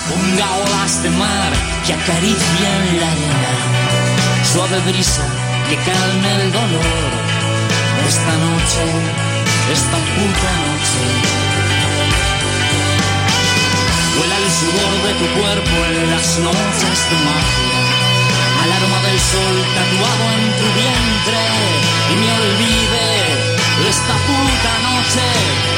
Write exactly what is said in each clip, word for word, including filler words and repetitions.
ponga olas de mar que acarician la arena, suave brisa que calme el dolor. Esta noche, esta puta noche, huela el sudor de tu cuerpo en las noches de magia, al aroma del sol tatuado en tu vientre, y me olvide esta puta noche.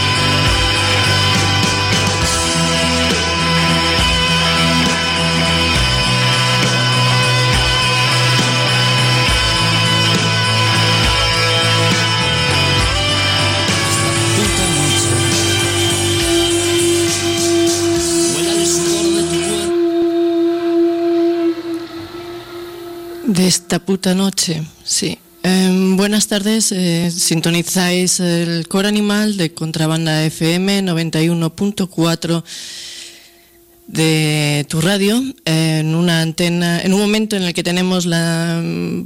De esta puta noche, sí. Eh, buenas tardes, eh, sintonizáis el Coro Animal de Contrabanda F M noventa y uno punto cuatro de tu radio, eh, en una antena, en un momento en el que tenemos la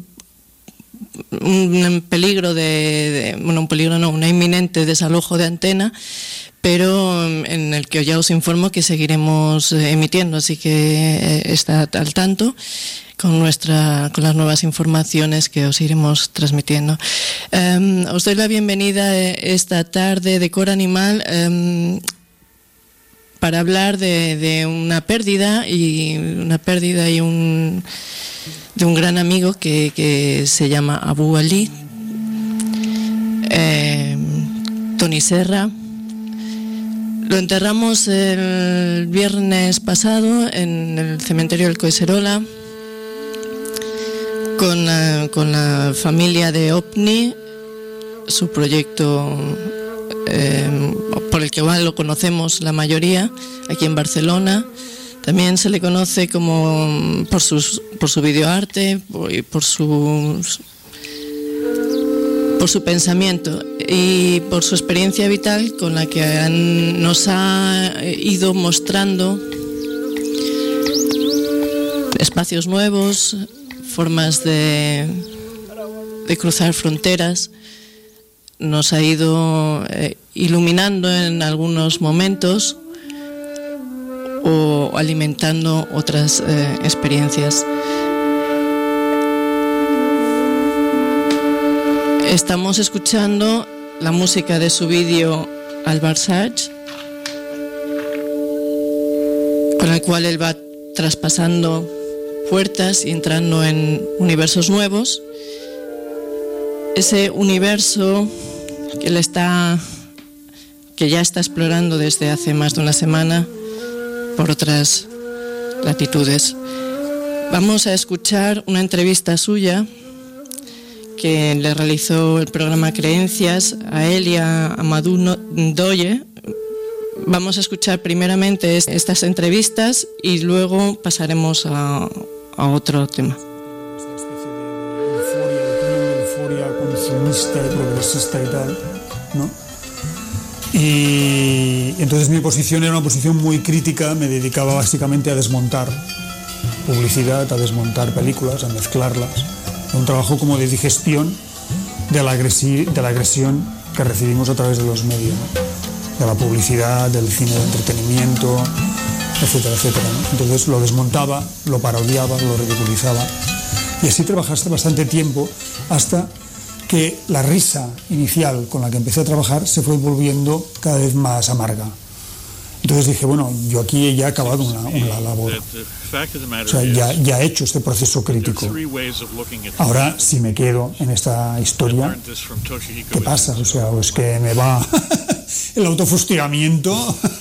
un peligro de, de bueno, un peligro no, una inminente desalojo de antena, pero en el que ya os informo que seguiremos emitiendo, así que estad al tanto con nuestra con las nuevas informaciones que os iremos transmitiendo. Um, os doy la bienvenida esta tarde de Coro Animal um, para hablar de, de una pérdida y una pérdida y un de un gran amigo que, que se llama Abu Ali, eh, Tony Serra. Lo enterramos el viernes pasado en el cementerio del Collserola con la, con la familia de O V N I, su proyecto eh, por el que igual lo conocemos la mayoría aquí en Barcelona. También se le conoce como por sus por su videoarte y por su por su pensamiento y por su experiencia vital con la que han, nos ha ido mostrando espacios nuevos, formas de, de cruzar fronteras. Nos ha ido eh, iluminando en algunos momentos o alimentando otras eh, experiencias. Estamos escuchando la música de su vídeo Al-Barsaj, con el cual él va traspasando puertas y entrando en universos nuevos. Ese universo que él está, que ya está explorando desde hace más de una semana por otras latitudes. Vamos a escuchar una entrevista suya que le realizó el programa Creencias a él y a Amadou Ndoye. Vamos a escuchar primeramente estas entrevistas y luego pasaremos a, a otro tema. Esta especie de euforia, euforia consumista y progresista y tal, ¿no? Y entonces mi posición era una posición muy crítica, me dedicaba básicamente a desmontar publicidad, a desmontar películas, a mezclarlas. Un trabajo como de digestión de la, agresi- de la agresión que recibimos a través de los medios, ¿no? De la publicidad, del cine de entretenimiento, etcétera, etcétera, ¿no? Entonces lo desmontaba, lo parodiaba, lo ridiculizaba. Y así trabajaste bastante tiempo hasta que la risa inicial con la que empecé a trabajar se fue volviendo cada vez más amarga. Entonces dije, bueno, yo aquí ya he acabado una, una labor. O sea, ya, ya he hecho este proceso crítico. Ahora, si me quedo en esta historia, ¿qué pasa? O sea, o es que me va el autofustigamiento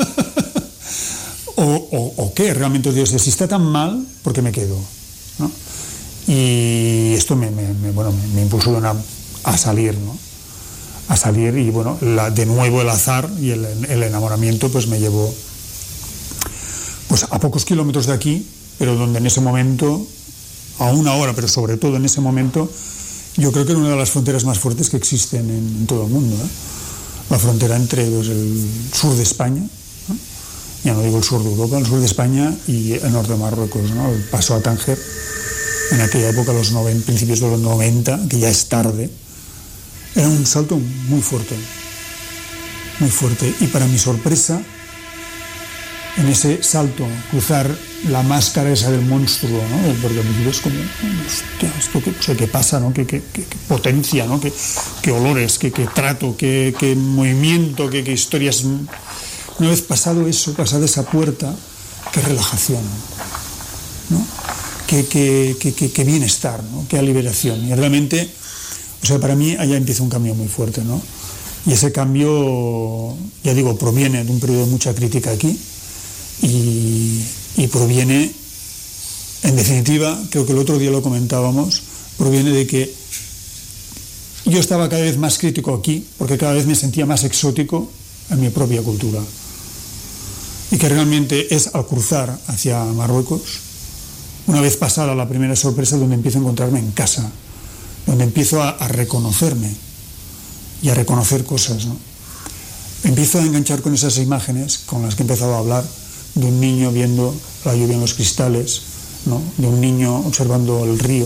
o, o, o qué, realmente, Dios, si está tan mal, ¿por qué me quedo? ¿No? Y esto me, me, me, bueno, me, me impulsó una, a salir, ¿no? a salir y bueno, la, de nuevo el azar y el, el enamoramiento pues me llevó pues a pocos kilómetros de aquí, pero donde en ese momento, aún ahora, pero sobre todo en ese momento, yo creo que era una de las fronteras más fuertes que existen en, en todo el mundo, ¿eh? La frontera entre pues, el sur de España, ¿no? Ya no digo el sur de Europa, el sur de España y el norte de Marruecos, ¿no? El paso a Tánger, en aquella época, los noventa, principios de los noventa, que ya es tarde. Era un salto muy fuerte, muy fuerte. Y para mi sorpresa, en ese salto, cruzar la máscara esa del monstruo, ¿no? Porque a veces es como, hostia, esto que, o sea, ¿qué pasa, no? ¿Qué, qué, qué, qué potencia, ¿no? ¿Qué, qué olores, qué, qué trato, qué, qué movimiento, qué, qué historias. Una vez pasado eso, pasada esa puerta, qué relajación, ¿no? Qué, qué, qué, qué, qué bienestar, ¿no? Qué liberación. Y realmente, o sea, para mí allá empieza un cambio muy fuerte, ¿no? Y ese cambio, ya digo, proviene de un periodo de mucha crítica aquí y, y proviene, en definitiva, creo que el otro día lo comentábamos, proviene de que yo estaba cada vez más crítico aquí porque cada vez me sentía más exótico en mi propia cultura. Y que realmente es al cruzar hacia Marruecos, una vez pasada la primera sorpresa, donde empiezo a encontrarme en casa, donde empiezo a, a reconocerme y a reconocer cosas, ¿no? Empiezo a enganchar con esas imágenes con las que he empezado a hablar, de un niño viendo la lluvia en los cristales, ¿no? De un niño observando el río.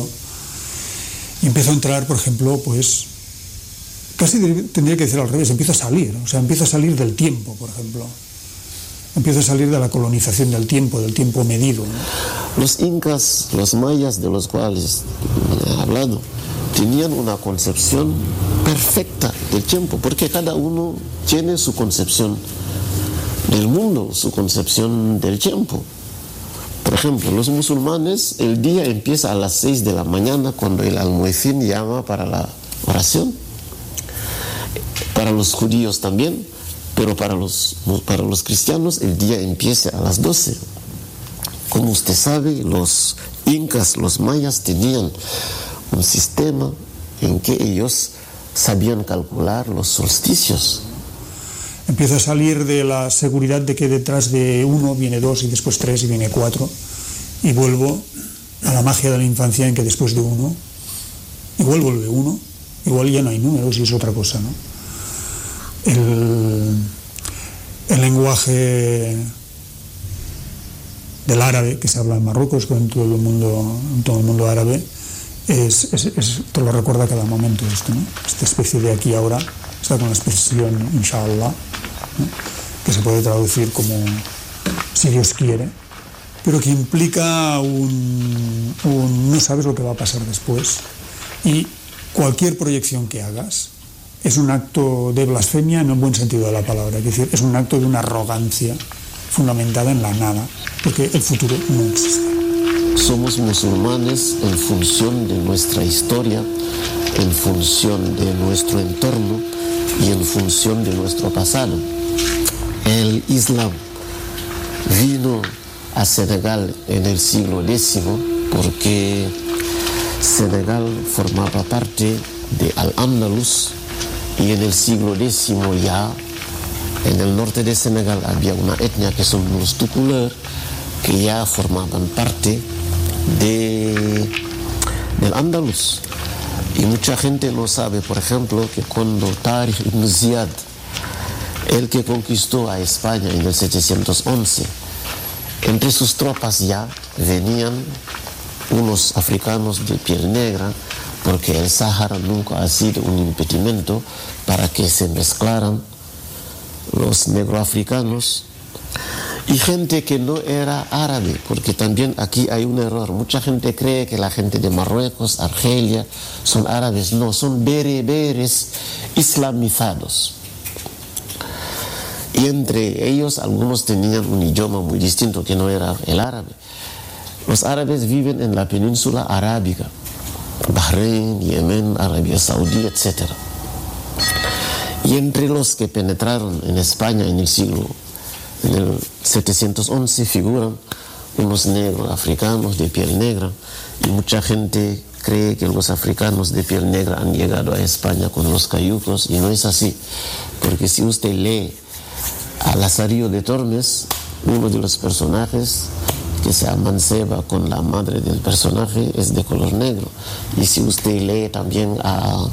Y empiezo a entrar, por ejemplo, pues, casi tendría que decir al revés, empiezo a salir, o sea, empiezo a salir del tiempo, por ejemplo. Empiezo a salir de la colonización del tiempo, del tiempo medido, ¿no? Los incas, los mayas de los cuales he hablado, tenían una concepción perfecta del tiempo, porque cada uno tiene su concepción del mundo, su concepción del tiempo. Por ejemplo, los musulmanes, el día empieza a las seis de la mañana cuando el almuecín llama para la oración. Para los judíos también, pero para los, para los cristianos el día empieza a las doce. Como usted sabe, los incas, los mayas tenían un sistema en que ellos sabían calcular los solsticios. Empiezo a salir de la seguridad de que detrás de uno viene dos y después tres y viene cuatro, y vuelvo a la magia de la infancia en que después de uno igual vuelve uno, igual ya no hay números y es otra cosa, ¿no? El, el lenguaje del árabe que se habla en Marruecos, en todo el mundo, en todo el mundo árabe, es, es, es, te lo recuerda a cada momento esto, ¿no? Esta especie de aquí ahora está con la expresión inshallah, ¿no? Que se puede traducir como si Dios quiere, pero que implica un, un no sabes lo que va a pasar después, y cualquier proyección que hagas es un acto de blasfemia en el buen sentido de la palabra, es decir, es un acto de una arrogancia fundamentada en la nada, porque el futuro no existe. Somos musulmanes en función de nuestra historia, en función de nuestro entorno y en función de nuestro pasado. El Islam vino a Senegal en el siglo décimo porque Senegal formaba parte de Al-Ándalus, y en el siglo décimo ya en el norte de Senegal había una etnia que son los Tukulër, que ya formaban parte de, del Andalus. Y mucha gente no sabe, por ejemplo, que cuando Tariq ibn Ziyad, el que conquistó a España en el setecientos once, entre sus tropas ya venían unos africanos de piel negra, porque el Sáhara nunca ha sido un impedimento para que se mezclaran los negroafricanos y gente que no era árabe, porque también aquí hay un error. Mucha gente cree que la gente de Marruecos, Argelia, son árabes. No, son bereberes islamizados. Y entre ellos algunos tenían un idioma muy distinto que no era el árabe. Los árabes viven en la península arábiga, Bahrein, Yemen, Arabia Saudí, etcétera. Y entre los que penetraron en España en el siglo, en el setecientos once, figuran unos negros africanos de piel negra, y mucha gente cree que los africanos de piel negra han llegado a España con los cayucos, y no es así, porque si usted lee a Lazarillo de Tormes, uno de los personajes que se amanceba con la madre del personaje es de color negro. Y si usted lee también a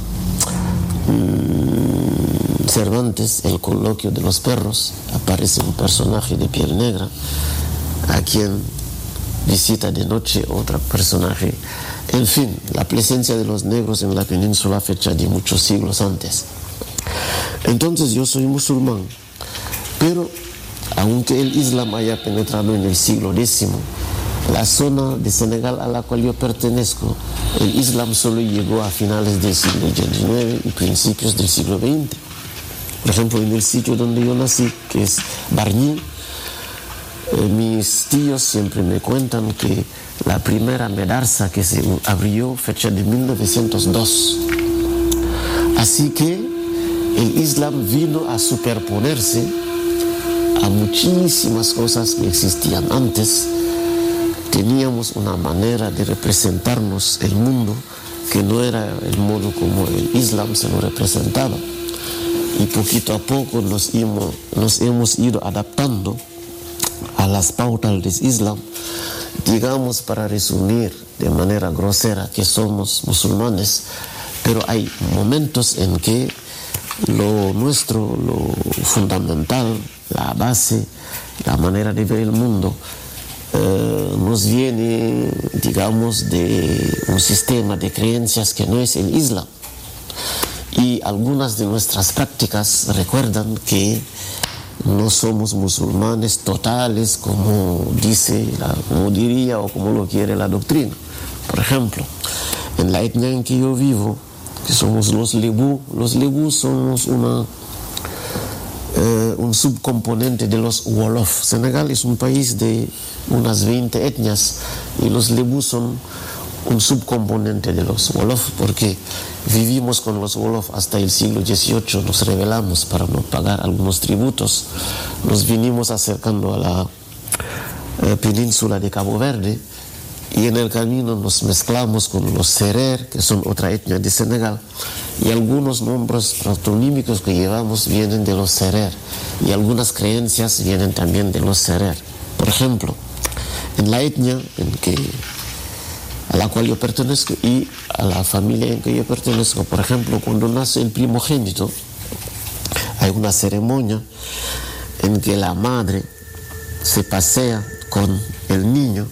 mmm, Cervantes, El coloquio de los perros, aparece un personaje de piel negra a quien visita de noche otro personaje. En fin, la presencia de los negros en la península fecha de muchos siglos antes. Entonces yo soy musulmán, pero Aunque el Islam haya penetrado en el siglo décimo, la zona de Senegal a la cual yo pertenezco, el Islam solo llegó a finales del siglo diecinueve y principios del siglo veinte. Por ejemplo, en el sitio donde yo nací, que es Bargny, eh, mis tíos siempre me cuentan que la primera medarsa que se abrió fecha de mil novecientos dos. Así que el Islam vino a superponerse a muchísimas cosas que existían antes. Teníamos una manera de representarnos el mundo que no era el modo como el Islam se lo representaba. Y poquito a poco nos hemos, nos hemos ido adaptando a las pautas del Islam. Digamos, para resumir de manera grosera, que somos musulmanes, pero hay momentos en que lo nuestro, lo fundamental, la base, la manera de ver el mundo, eh, nos viene, digamos, de un sistema de creencias que no es el Islam. Y algunas de nuestras prácticas recuerdan que no somos musulmanes totales como dice, la, como diría o como lo quiere la doctrina. Por ejemplo, en la etnia en que yo vivo, que somos los Lebu, los Lebu somos una, eh, un subcomponente de los Wolof. Senegal es un país de unas veinte etnias y los Lebu son un subcomponente de los Wolof, porque vivimos con los Wolof hasta el siglo dieciocho, nos rebelamos para no pagar algunos tributos, nos vinimos acercando a la eh, península de Cabo Verde y en el camino nos mezclamos con los Serer, que son otra etnia de Senegal, y algunos nombres patronímicos que llevamos vienen de los Serer y algunas creencias vienen también de los Serer. Por ejemplo, en la etnia en que a la cual yo pertenezco y a la familia en que yo pertenezco, por ejemplo, cuando nace el primogénito, hay una ceremonia en que la madre se pasea con el niño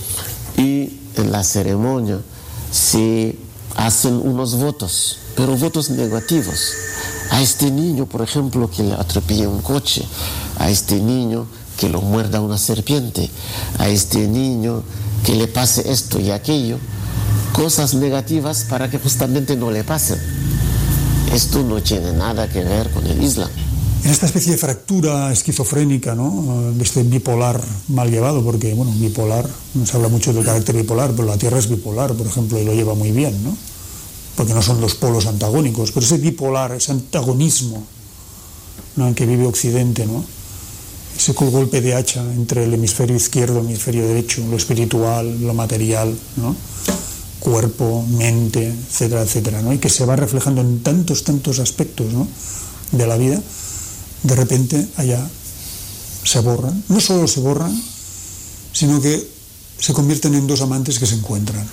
y en la ceremonia se hacen unos votos, pero votos negativos. A este niño, por ejemplo, que le atropelle un coche, a este niño que lo muerda una serpiente, a este niño que le pase esto y aquello, cosas negativas para que justamente no le pasen. Esto no tiene nada que ver con el Islam. En esta especie de fractura esquizofrénica, ¿no?, de este bipolar mal llevado, porque, bueno, bipolar, no se habla mucho del carácter bipolar, pero la Tierra es bipolar, por ejemplo, y lo lleva muy bien, ¿no?, porque no son dos polos antagónicos, pero ese bipolar, ese antagonismo, ¿no?, en que vive Occidente, ¿no?, ese golpe de hacha entre el hemisferio izquierdo y el hemisferio derecho, lo espiritual, lo material, ¿no?, cuerpo, mente, etcétera, etcétera, ¿no?, y que se va reflejando en tantos, tantos aspectos, ¿no?, de la vida, de repente allá se borran. No solo se borran, sino que se convierten en dos amantes que se encuentran.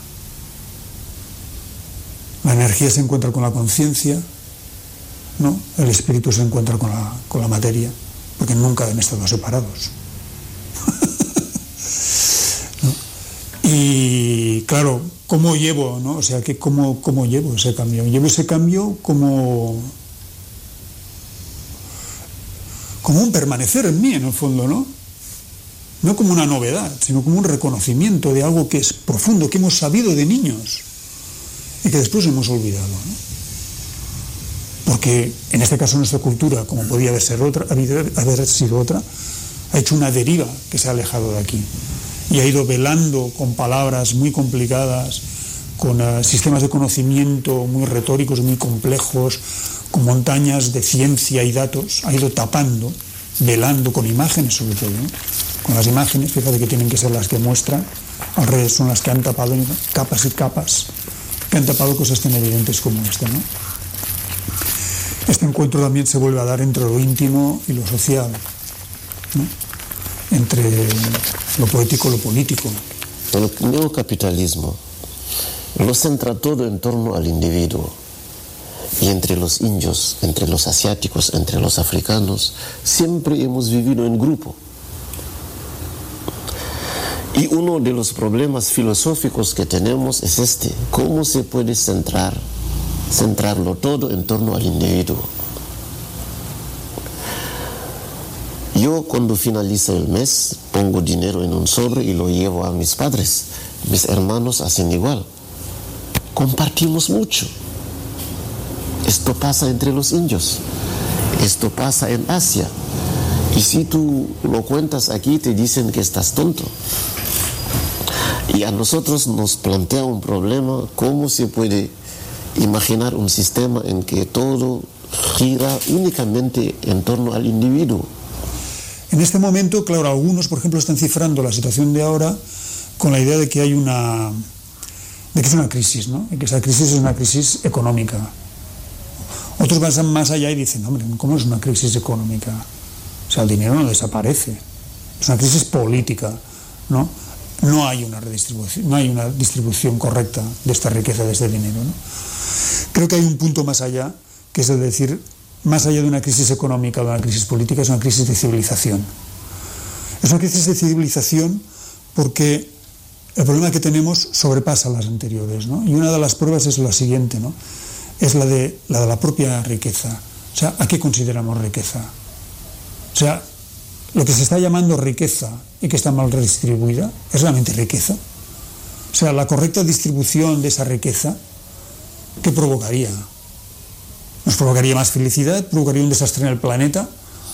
La energía se encuentra con la conciencia, ¿no?, el espíritu se encuentra con la, con la materia, porque nunca han estado separados. ¿No? Y claro, ¿cómo llevo, no? O sea, que ¿cómo, cómo llevo ese cambio? Llevo ese cambio como, como un permanecer en mí, en el fondo, ¿no? No como una novedad, sino como un reconocimiento de algo que es profundo, que hemos sabido de niños y que después hemos olvidado, ¿no? Porque en este caso nuestra cultura, como podía haber, ser otra, haber sido otra, ha hecho una deriva que se ha alejado de aquí y ha ido velando con palabras muy complicadas, con uh, sistemas de conocimiento muy retóricos, muy complejos, con montañas de ciencia y datos, ha ido tapando, velando con imágenes sobre todo, ¿no? Con las imágenes, fíjate que tienen que ser las que muestran, al revés son las que han tapado capas y capas, que han tapado cosas tan evidentes como esta, ¿no? Este encuentro también se vuelve a dar entre lo íntimo y lo social, ¿no?, entre lo poético y lo político. El neocapitalismo lo centra todo en torno al individuo. Y entre los indios, entre los asiáticos, entre los africanos, siempre hemos vivido en grupo. Y uno de los problemas filosóficos que tenemos es este: ¿cómo se puede centrar centrarlo todo en torno al individuo? Yo cuando finalizo el mes pongo dinero en un sobre y lo llevo a mis padres. Mis hermanos hacen igual. Compartimos mucho. Esto pasa entre los indios. Esto pasa en Asia. Y si tú lo cuentas aquí, te dicen que estás tonto. Y a nosotros nos plantea un problema: ¿cómo se puede imaginar un sistema en que todo gira únicamente en torno al individuo? En este momento, claro, algunos, por ejemplo, están cifrando la situación de ahora con la idea de que hay una, de que es una crisis, ¿no? Y que esa crisis es una crisis económica. Otros van más allá y dicen, hombre, ¿cómo es una crisis económica? O sea, el dinero no desaparece. Es una crisis política, ¿no? No hay una redistribución, no hay una distribución correcta de esta riqueza, de este dinero, ¿no? Creo que hay un punto más allá, que es el de decir, más allá de una crisis económica o de una crisis política, es una crisis de civilización. Es una crisis de civilización porque el problema que tenemos sobrepasa las anteriores, ¿no? Y una de las pruebas es la siguiente, ¿no? Es la de, la de la propia riqueza. O sea, ¿a qué consideramos riqueza? O sea, lo que se está llamando riqueza y que está mal redistribuida, ¿es realmente riqueza? O sea, la correcta distribución de esa riqueza, ¿qué provocaría? ¿Nos provocaría más felicidad? ¿Provocaría un desastre en el planeta?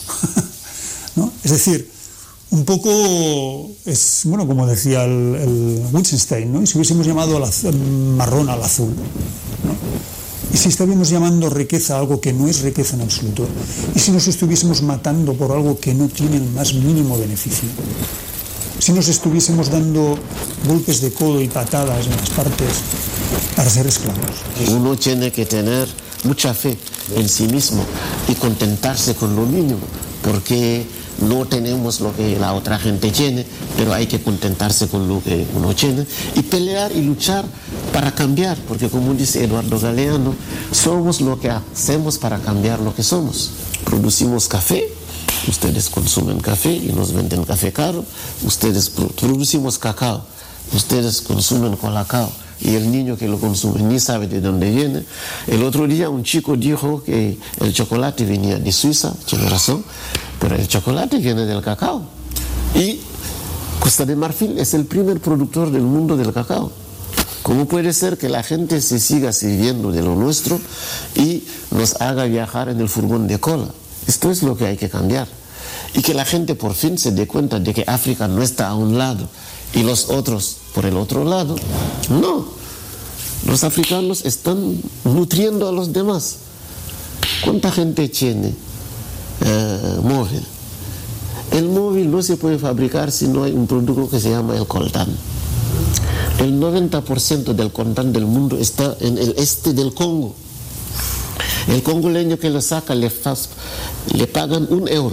¿No? Es decir, un poco es, bueno, como decía el, el Wittgenstein, ¿no? Y si hubiésemos llamado al azul, marrón al azul, ¿no? Y si estuviésemos llamando riqueza a algo que no es riqueza en absoluto, y si nos estuviésemos matando por algo que no tiene el más mínimo beneficio, si nos estuviésemos dando golpes de codo y patadas en las partes para ser esclavos. Uno tiene que tener mucha fe en sí mismo y contentarse con lo mínimo, porque no tenemos lo que la otra gente tiene, pero hay que contentarse con lo que uno tiene y pelear y luchar para cambiar, porque como dice Eduardo Galeano, somos lo que hacemos para cambiar lo que somos. Producimos café, ustedes consumen café y nos venden café caro. Ustedes producimos cacao, ustedes consumen colacao y el niño que lo consume ni sabe de dónde viene. El otro día un chico dijo que el chocolate venía de Suiza, tiene razón, pero el chocolate viene del cacao. Y Costa de Marfil es el primer productor del mundo del cacao. ¿Cómo puede ser que la gente se siga sirviendo de lo nuestro y nos haga viajar en el furgón de cola? Esto es lo que hay que cambiar. Y que la gente por fin se dé cuenta de que África no está a un lado y los otros por el otro lado. No, los africanos están nutriendo a los demás. ¿Cuánta gente tiene eh, móvil? El móvil no se puede fabricar si no hay un producto que se llama el coltán. El noventa por ciento del coltán del mundo está en el este del Congo. El congoleño que lo saca le, faz, le pagan un euro.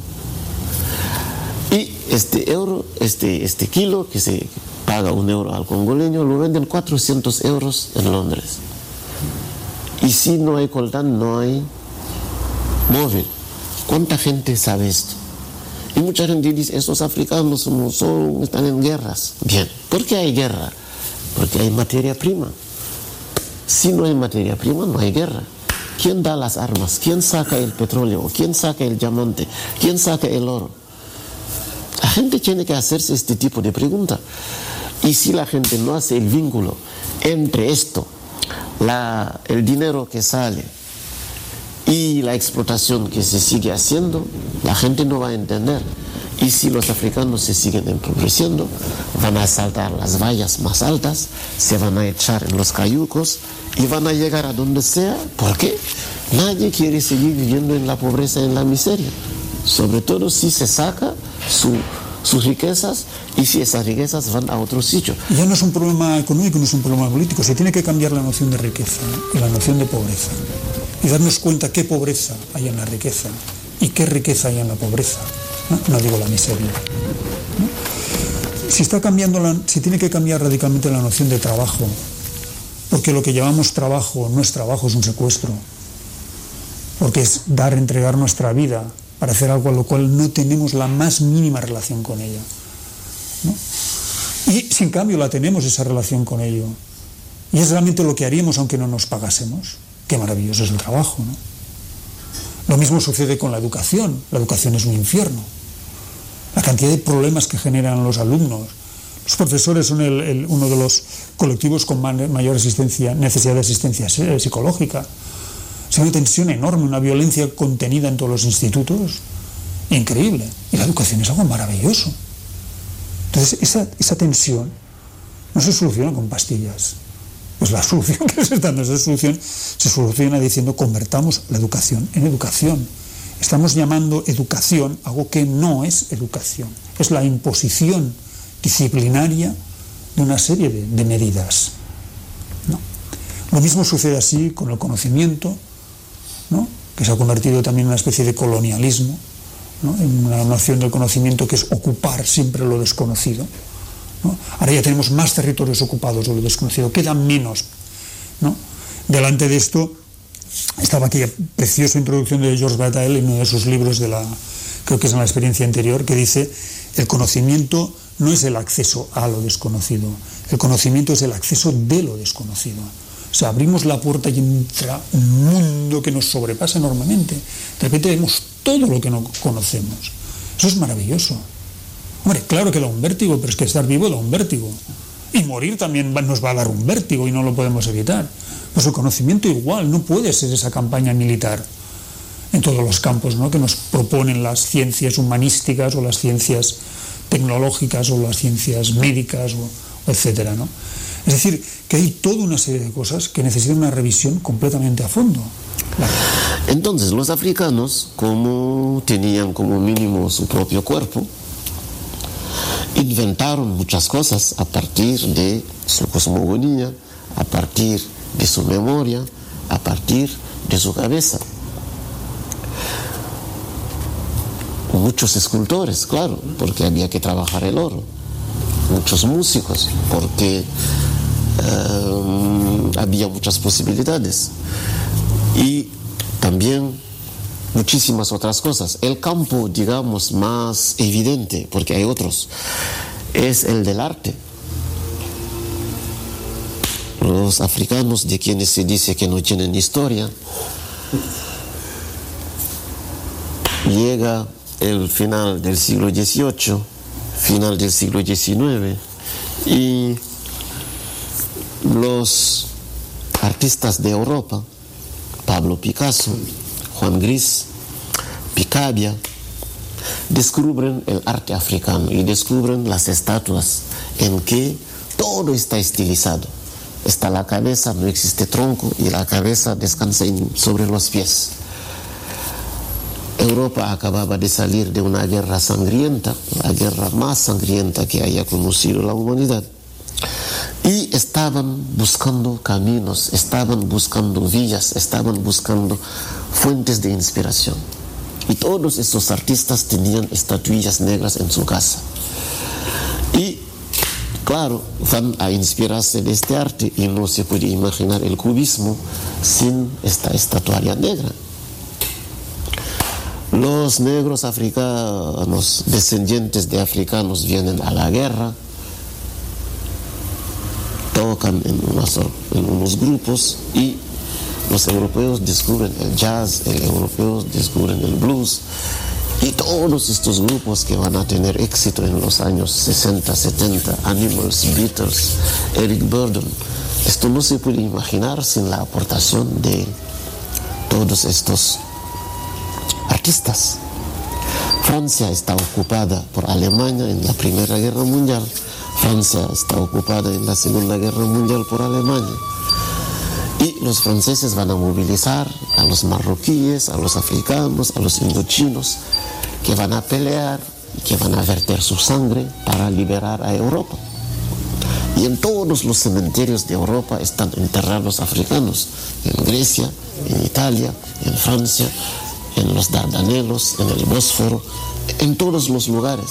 Y este euro, este, este kilo que se paga un euro al congoleño, lo venden cuatrocientos euros en Londres. Y si no hay coltán, no hay móvil. ¿Cuánta gente sabe esto? Y mucha gente dice, esos africanos son, son, están en guerras. Bien, ¿por qué hay guerra? Porque hay materia prima. Si no hay materia prima, no hay guerra. ¿Quién da las armas? ¿Quién saca el petróleo? ¿Quién saca el diamante? ¿Quién saca el oro? La gente tiene que hacerse este tipo de pregunta. Y si la gente no hace el vínculo entre esto, la, el dinero que sale y la explotación que se sigue haciendo, la gente no va a entender. Y si los africanos se siguen empobreciendo, van a saltar las vallas más altas, se van a echar en los cayucos y van a llegar a donde sea. ¿Por qué? Nadie quiere seguir viviendo en la pobreza, en la miseria. Sobre todo si se saca su, sus riquezas y si esas riquezas van a otro sitio. Ya no es un problema económico, no es un problema político. Se tiene que cambiar la noción de riqueza y la noción de pobreza. Y darnos cuenta qué pobreza hay en la riqueza y qué riqueza hay en la pobreza. No, no digo la miseria, ¿no? Si está cambiando la, si tiene que cambiar radicalmente la noción de trabajo, porque lo que llamamos trabajo no es trabajo, es un secuestro, porque es dar, entregar nuestra vida para hacer algo a lo cual no tenemos la más mínima relación con ella, ¿no? Y si en cambio la tenemos, esa relación con ello, y es realmente lo que haríamos aunque no nos pagásemos, qué maravilloso es el trabajo, ¿no? Lo mismo sucede con la educación. La educación es un infierno. cantidad de problemas que generan los alumnos. Los profesores son el, el, uno de los colectivos con mayor asistencia, necesidad de asistencia psicológica. Es una tensión enorme, una violencia contenida en todos los institutos, increíble. Y la educación es algo maravilloso. Entonces, esa, esa tensión no se soluciona con pastillas. Pues la solución que se está dando, esa solución se soluciona diciendo convertamos la educación en educación. Estamos llamando educación algo que no es educación, es la imposición disciplinaria de una serie de, de medidas, ¿no? Lo mismo sucede así con el conocimiento, ¿no? Que se ha convertido también en una especie de colonialismo, ¿no? En una noción del conocimiento que es ocupar siempre lo desconocido, ¿no? Ahora ya tenemos más territorios ocupados de lo desconocido, queda menos, ¿no? Delante de esto estaba aquella preciosa introducción de George Bataille en uno de sus libros, de la, creo que es en la experiencia anterior, que dice: el conocimiento no es el acceso a lo desconocido, el conocimiento es el acceso de lo desconocido. O sea, abrimos la puerta y entra un mundo que nos sobrepasa enormemente. De repente vemos todo lo que no conocemos. Eso es maravilloso. Hombre, claro que da un vértigo, pero es que estar vivo da un vértigo. Y morir también nos va a dar un vértigo y no lo podemos evitar. Pues el conocimiento igual, no puede ser esa campaña militar en todos los campos, ¿no?, que nos proponen las ciencias humanísticas o las ciencias tecnológicas o las ciencias médicas, o, o etcétera, ¿no? Es decir, que hay toda una serie de cosas que necesitan una revisión completamente a fondo. Entonces, los africanos, como tenían como mínimo su propio cuerpo, inventaron muchas cosas a partir de su cosmogonía, a partir de su memoria, a partir de su cabeza. Muchos escultores, claro, porque había que trabajar el oro. Muchos músicos, porque uh, había muchas posibilidades. Y también muchísimas otras cosas. El campo, digamos, más evidente, porque hay otros, es el del arte. Los africanos, de quienes se dice que no tienen historia, llega el final del siglo dieciocho, final del siglo diecinueve, y los artistas de Europa, Pablo Picasso, Juan Gris, Picabia, descubren el arte africano y descubren las estatuas en que todo está estilizado. Está la cabeza, no existe tronco, y la cabeza descansa sobre los pies. Europa acababa de salir de una guerra sangrienta, la guerra más sangrienta que haya conocido la humanidad, y estaban buscando caminos, estaban buscando vías, estaban buscando fuentes de inspiración. Y todos estos artistas tenían estatuillas negras en su casa. Y claro, van a inspirarse de este arte, y no se puede imaginar el cubismo sin esta estatuaria negra. Los negros africanos, descendientes de africanos, vienen a la guerra, tocan en, unas, en unos grupos, y los europeos descubren el jazz, los europeos descubren el blues, y todos estos grupos que van a tener éxito en los años sesenta, setenta, Animals, Beatles, Eric Burdon, esto no se puede imaginar sin la aportación de todos estos artistas. Francia está ocupada por Alemania en la Primera Guerra Mundial, Francia está ocupada en la Segunda Guerra Mundial por Alemania, y los franceses van a movilizar a los marroquíes, a los africanos, a los indochinos, que van a pelear y que van a verter su sangre para liberar a Europa. Y en todos los cementerios de Europa están enterrados africanos, en Grecia, en Italia, en Francia, en los Dardanelos, en el Bósforo, en todos los lugares.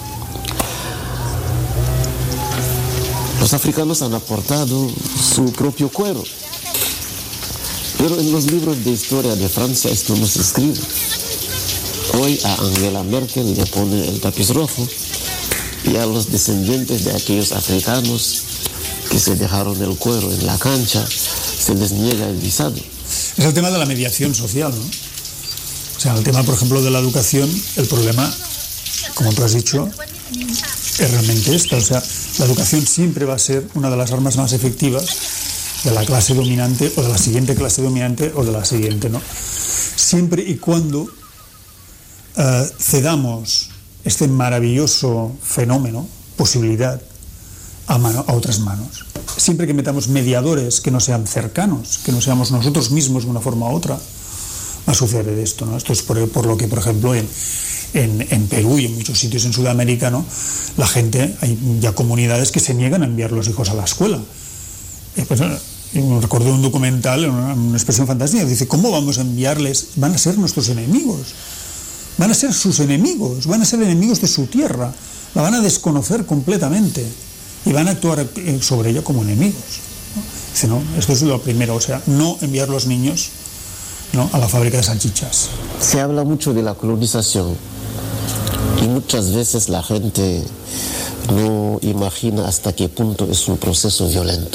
Los africanos han aportado su propio cuero, pero en los libros de historia de Francia esto no se escribe. Hoy a Angela Merkel le pone el tapiz rojo, y a los descendientes de aquellos africanos que se dejaron el cuero en la cancha se les niega el visado. Es el tema de la mediación social, ¿no? O sea, el tema, por ejemplo, de la educación, el problema como tú has dicho, es realmente esta. O sea, la educación siempre va a ser una de las armas más efectivas de la clase dominante o de la siguiente clase dominante o de la siguiente, ¿no? Siempre y cuando uh, cedamos este maravilloso fenómeno, posibilidad, a, mano, a otras manos. Siempre que metamos mediadores que no sean cercanos, que no seamos nosotros mismos de una forma u otra, va a suceder esto, ¿no? Esto es por, por lo que, por ejemplo, en, en, en Perú y en muchos sitios en Sudamérica, ¿no?, la gente, hay ya comunidades que se niegan a enviar los hijos a la escuela. Eh, pues, eh, recuerdo un documental, una, una expresión fantástica, dice, ¿cómo vamos a enviarles? Van a ser nuestros enemigos, van a ser sus enemigos, van a ser enemigos de su tierra, la van a desconocer completamente y van a actuar sobre ella como enemigos, ¿no? Dice, no, esto es lo primero, o sea, no enviar los niños, ¿no?, a la fábrica de salchichas. Se habla mucho de la colonización y muchas veces la gente no imagina hasta qué punto es un proceso violento.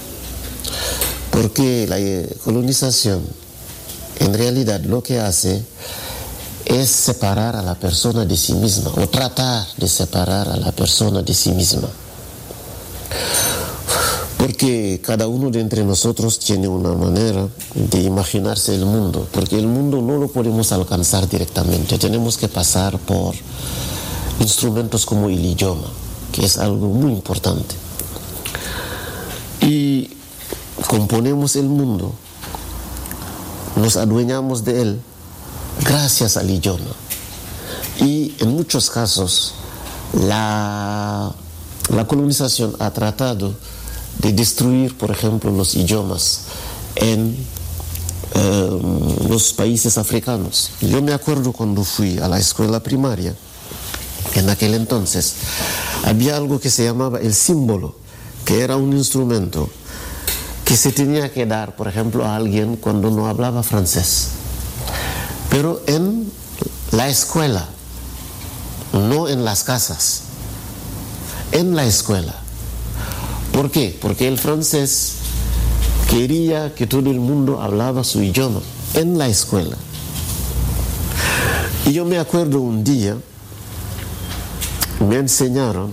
Porque la colonización en realidad lo que hace es separar a la persona de sí misma o tratar de separar a la persona de sí misma. Porque cada uno de entre nosotros tiene una manera de imaginarse el mundo, porque el mundo no lo podemos alcanzar directamente, tenemos que pasar por instrumentos como el idioma, que es algo muy importante. Y componemos el mundo, nos adueñamos de él gracias al idioma. Y en muchos casos la, la colonización ha tratado de destruir, por ejemplo, los idiomas en eh, los países africanos. Yo me acuerdo cuando fui a la escuela primaria, en aquel entonces, había algo que se llamaba el símbolo, que era un instrumento que se tenía que dar, por ejemplo, a alguien cuando no hablaba francés. Pero en la escuela, no en las casas, en la escuela. ¿Por qué? Porque el francés quería que todo el mundo hablaba su idioma en la escuela. Y yo me acuerdo un día, me enseñaron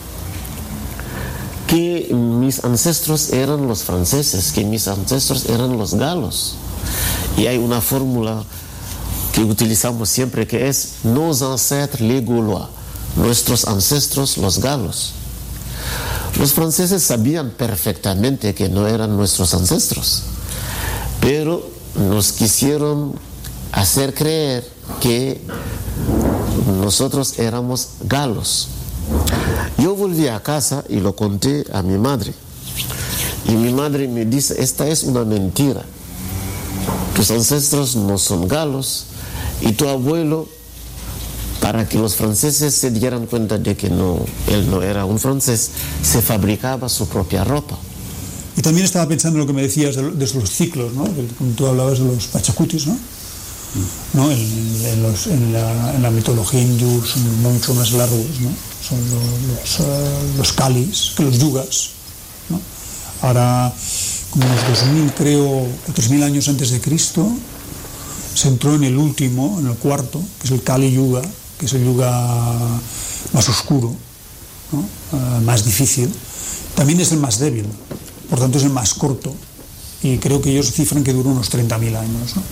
que mis ancestros eran los franceses, que mis ancestros eran los galos. Y hay una fórmula que utilizamos siempre que es nos ancêtres les Gaulois, nuestros ancestros los galos. Los franceses sabían perfectamente que no eran nuestros ancestros, pero nos quisieron hacer creer que nosotros éramos galos. Yo volví a casa y lo conté a mi madre. Y mi madre me dice, esta es una mentira. Tus ancestros no son galos y tu abuelo, para que los franceses se dieran cuenta de que no, él no era un francés, se fabricaba su propia ropa. Y también estaba pensando en lo que me decías de, de los ciclos, ¿no? Como tú hablabas de los pachacutis, ¿no? ¿No? En, en, los, en, la, en la mitología hindú son mucho más largos, ¿no? Son los, los, uh, los kalis, que los yugas, ¿no? Ahora, como unos dos mil, creo, o tres mil años antes de Cristo, se entró en el último, en el cuarto, que es el Kali Yuga, que es el yuga más oscuro, ¿no? Uh, más difícil. También es el más débil, por tanto es el más corto, y creo que ellos cifran que duró unos treinta mil años, ¿no?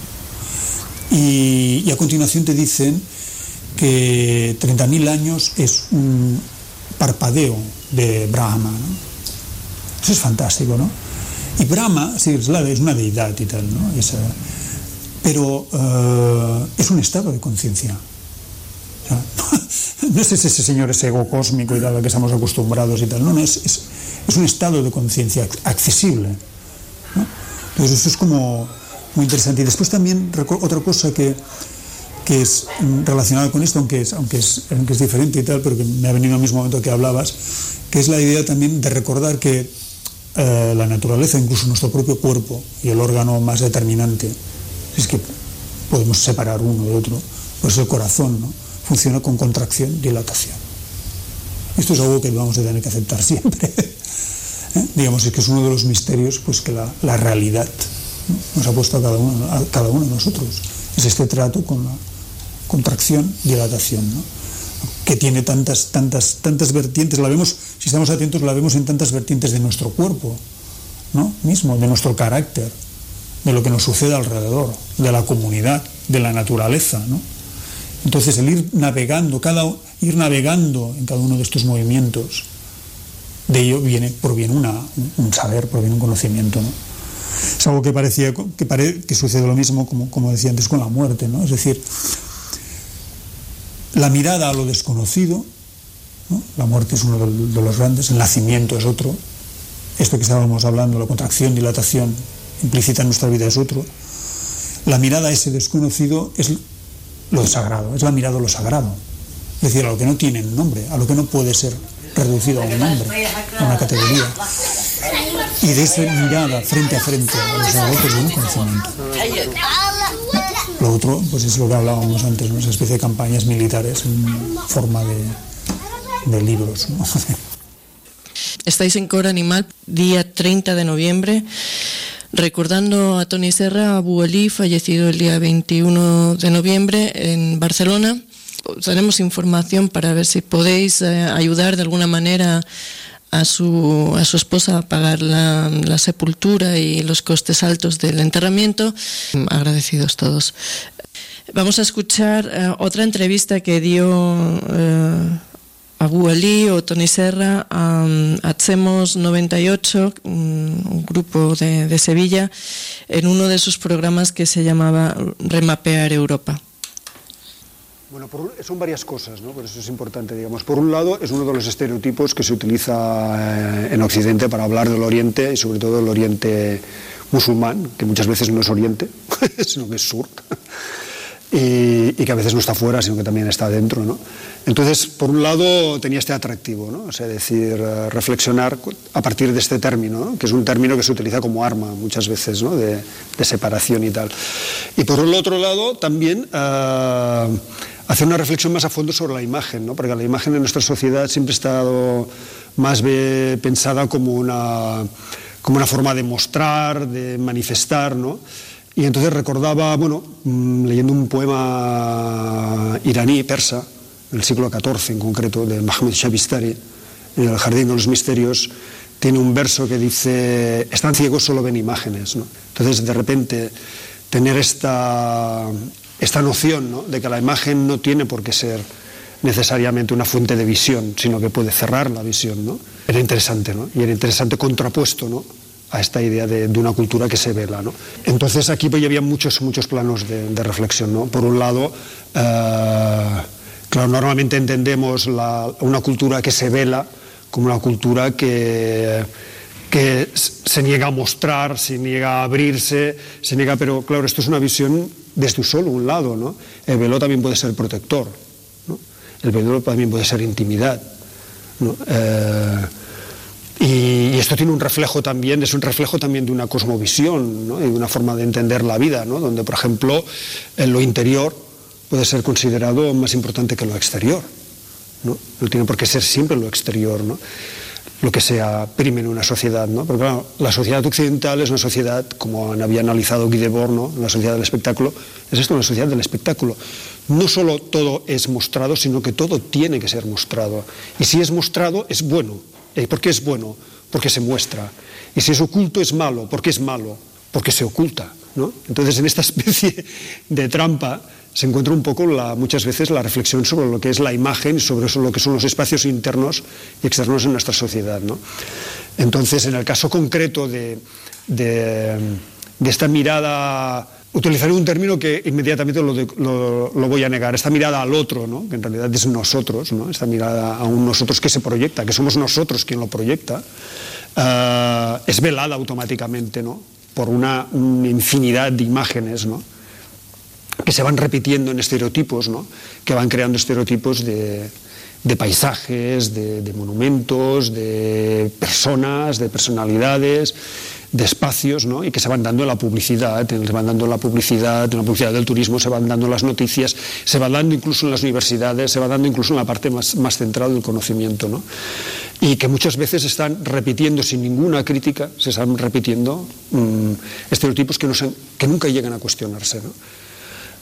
Y, y a continuación te dicen que treinta mil años es un parpadeo de Brahma, ¿no? Eso es fantástico, ¿no? Y Brahma, sí, es, la, es una deidad y tal, ¿no? Es, pero uh, es un estado de conciencia. O sea, no es ese, ese señor, ese ego cósmico y tal al que estamos acostumbrados y tal, no, no, es, es, es un estado de conciencia accesible, ¿no? Entonces eso es como muy interesante. Y después también otra cosa que, que es relacionada con esto, aunque es, aunque, es, aunque es diferente y tal, pero que me ha venido al mismo momento que hablabas, que es la idea también de recordar que eh, la naturaleza, incluso nuestro propio cuerpo y el órgano más determinante, es que podemos separar uno de otro, pues el corazón, ¿no? Funciona con contracción, dilatación. Esto es algo que vamos a tener que aceptar siempre. ¿Eh? Digamos, es que es uno de los misterios, pues, que la, la realidad, ¿no?, nos ha puesto a cada uno, a cada uno de nosotros. Es este trato con la contracción, dilatación, ¿no? que tiene tantas, tantas, tantas vertientes. La vemos, si estamos atentos, la vemos en tantas vertientes de nuestro cuerpo, ¿no? Mismo, de nuestro carácter, de lo que nos sucede alrededor, de la comunidad, de la naturaleza, ¿no? Entonces el ir navegando, cada, ir navegando en cada uno de estos movimientos, de ello viene, proviene una, un saber, proviene un conocimiento, ¿no? Es algo que parecía que, pare, que sucede lo mismo, como, como decía antes, con la muerte, ¿no? Es decir, la mirada a lo desconocido, ¿no? La muerte es uno de, de los grandes, el nacimiento es otro, esto que estábamos hablando, la contracción, dilatación implícita en nuestra vida es otro. La mirada a ese desconocido es lo sagrado, es la mirada a lo sagrado, es decir, a lo que no tiene nombre, a lo que no puede ser reducido a un nombre, a una categoría. Y de esa mirada frente a frente a lo sagrado pues viene un conocimiento. Lo otro pues es lo que hablábamos antes, ¿no? Esa especie de campañas militares en forma de, de libros, ¿no? Estáis en Cor Animal, día treinta de noviembre, recordando a Toni Serra, Abu Ali, fallecido el día veintiuno de noviembre en Barcelona. Os daremos información para ver si podéis eh, ayudar de alguna manera a su, a su esposa a pagar la, la sepultura y los costes altos del enterramiento. Agradecidos todos. Vamos a escuchar eh, otra entrevista que dio eh, Abu Ali o Toni Serra a Hacemos noventa y ocho, un, un grupo de, de Sevilla, en uno de sus programas que se llamaba Remapear Europa. Bueno, por, son varias cosas, ¿no? Por eso es importante, digamos. Por un lado, es uno de los estereotipos que se utiliza en Occidente para hablar del Oriente y sobre todo del Oriente musulmán, que muchas veces no es Oriente, sino que es Sur, y, y que a veces no está fuera, sino que también está dentro, ¿no? Entonces, por un lado, tenía este atractivo, ¿no? O sea, decir, reflexionar a partir de este término, ¿no? Que es un término que se utiliza como arma muchas veces, ¿no? De, de separación y tal. Y por el otro lado, también Uh, hacer una reflexión más a fondo sobre la imagen, ¿no? Porque la imagen en nuestra sociedad siempre ha estado más bien pensada como una, como una forma de mostrar, de manifestar, ¿no? Y entonces recordaba, bueno, leyendo un poema iraní, persa, del siglo catorce en concreto, de Mahmoud Shabistari, en El Jardín de los Misterios, tiene un verso que dice: están ciegos, solo ven imágenes, ¿no? Entonces, de repente, tener esta... esta noción, ¿no? De que la imagen no tiene por qué ser necesariamente una fuente de visión, sino que puede cerrar la visión, ¿no? Era interesante, ¿no? Y era interesante contrapuesto, ¿no? A esta idea de, de una cultura que se vela, ¿no? Entonces aquí pues, había muchos, muchos planos de, de reflexión, ¿no? Por un lado, eh, claro, normalmente entendemos la, una cultura que se vela como una cultura que... que se niega a mostrar, se niega a abrirse, se niega, pero claro, esto es una visión desde solo un lado, ¿no? El velo también puede ser protector, ¿no? El velo también puede ser intimidad, ¿no? Eh, y, y esto tiene un reflejo también, es un reflejo también de una cosmovisión, ¿no? Y de una forma de entender la vida, ¿no? Donde, por ejemplo, en lo interior puede ser considerado más importante que lo exterior, ¿no? No tiene por qué ser siempre lo exterior, ¿no? Lo que sea prime en una sociedad, ¿no? Porque claro, la sociedad occidental es una sociedad, como había analizado Guy Debord, ¿no? La sociedad del espectáculo, es esto, una sociedad del espectáculo. No solo todo es mostrado, sino que todo tiene que ser mostrado. Y si es mostrado, es bueno. ¿Y por qué es bueno? Porque se muestra. Y si es oculto, es malo. ¿Por qué es malo? Porque se oculta, ¿no? Entonces, en esta especie de trampa se encuentra un poco la, muchas veces la reflexión sobre lo que es la imagen, sobre eso, lo que son los espacios internos y externos en nuestra sociedad, ¿no? Entonces, en el caso concreto de, de, de esta mirada, utilizaré un término que inmediatamente lo, de, lo, lo voy a negar, esta mirada al otro, ¿no? Que en realidad es nosotros, ¿no? Esta mirada a un nosotros que se proyecta, que somos nosotros quien lo proyecta, uh, es velada automáticamente, ¿no? Por una, una infinidad de imágenes, ¿no? Que se van repitiendo en estereotipos, ¿no? Que van creando estereotipos de, de paisajes, de, de monumentos, de personas, de personalidades, de espacios, ¿no? Y que se van dando en la publicidad, se van dando en la publicidad, en la publicidad del turismo, se van dando en las noticias, se va dando incluso en las universidades, se va dando incluso en la parte más, más central del conocimiento, ¿no? Y que muchas veces están repitiendo sin ninguna crítica, se están repitiendo mmm, estereotipos que, no se, que nunca llegan a cuestionarse, ¿no?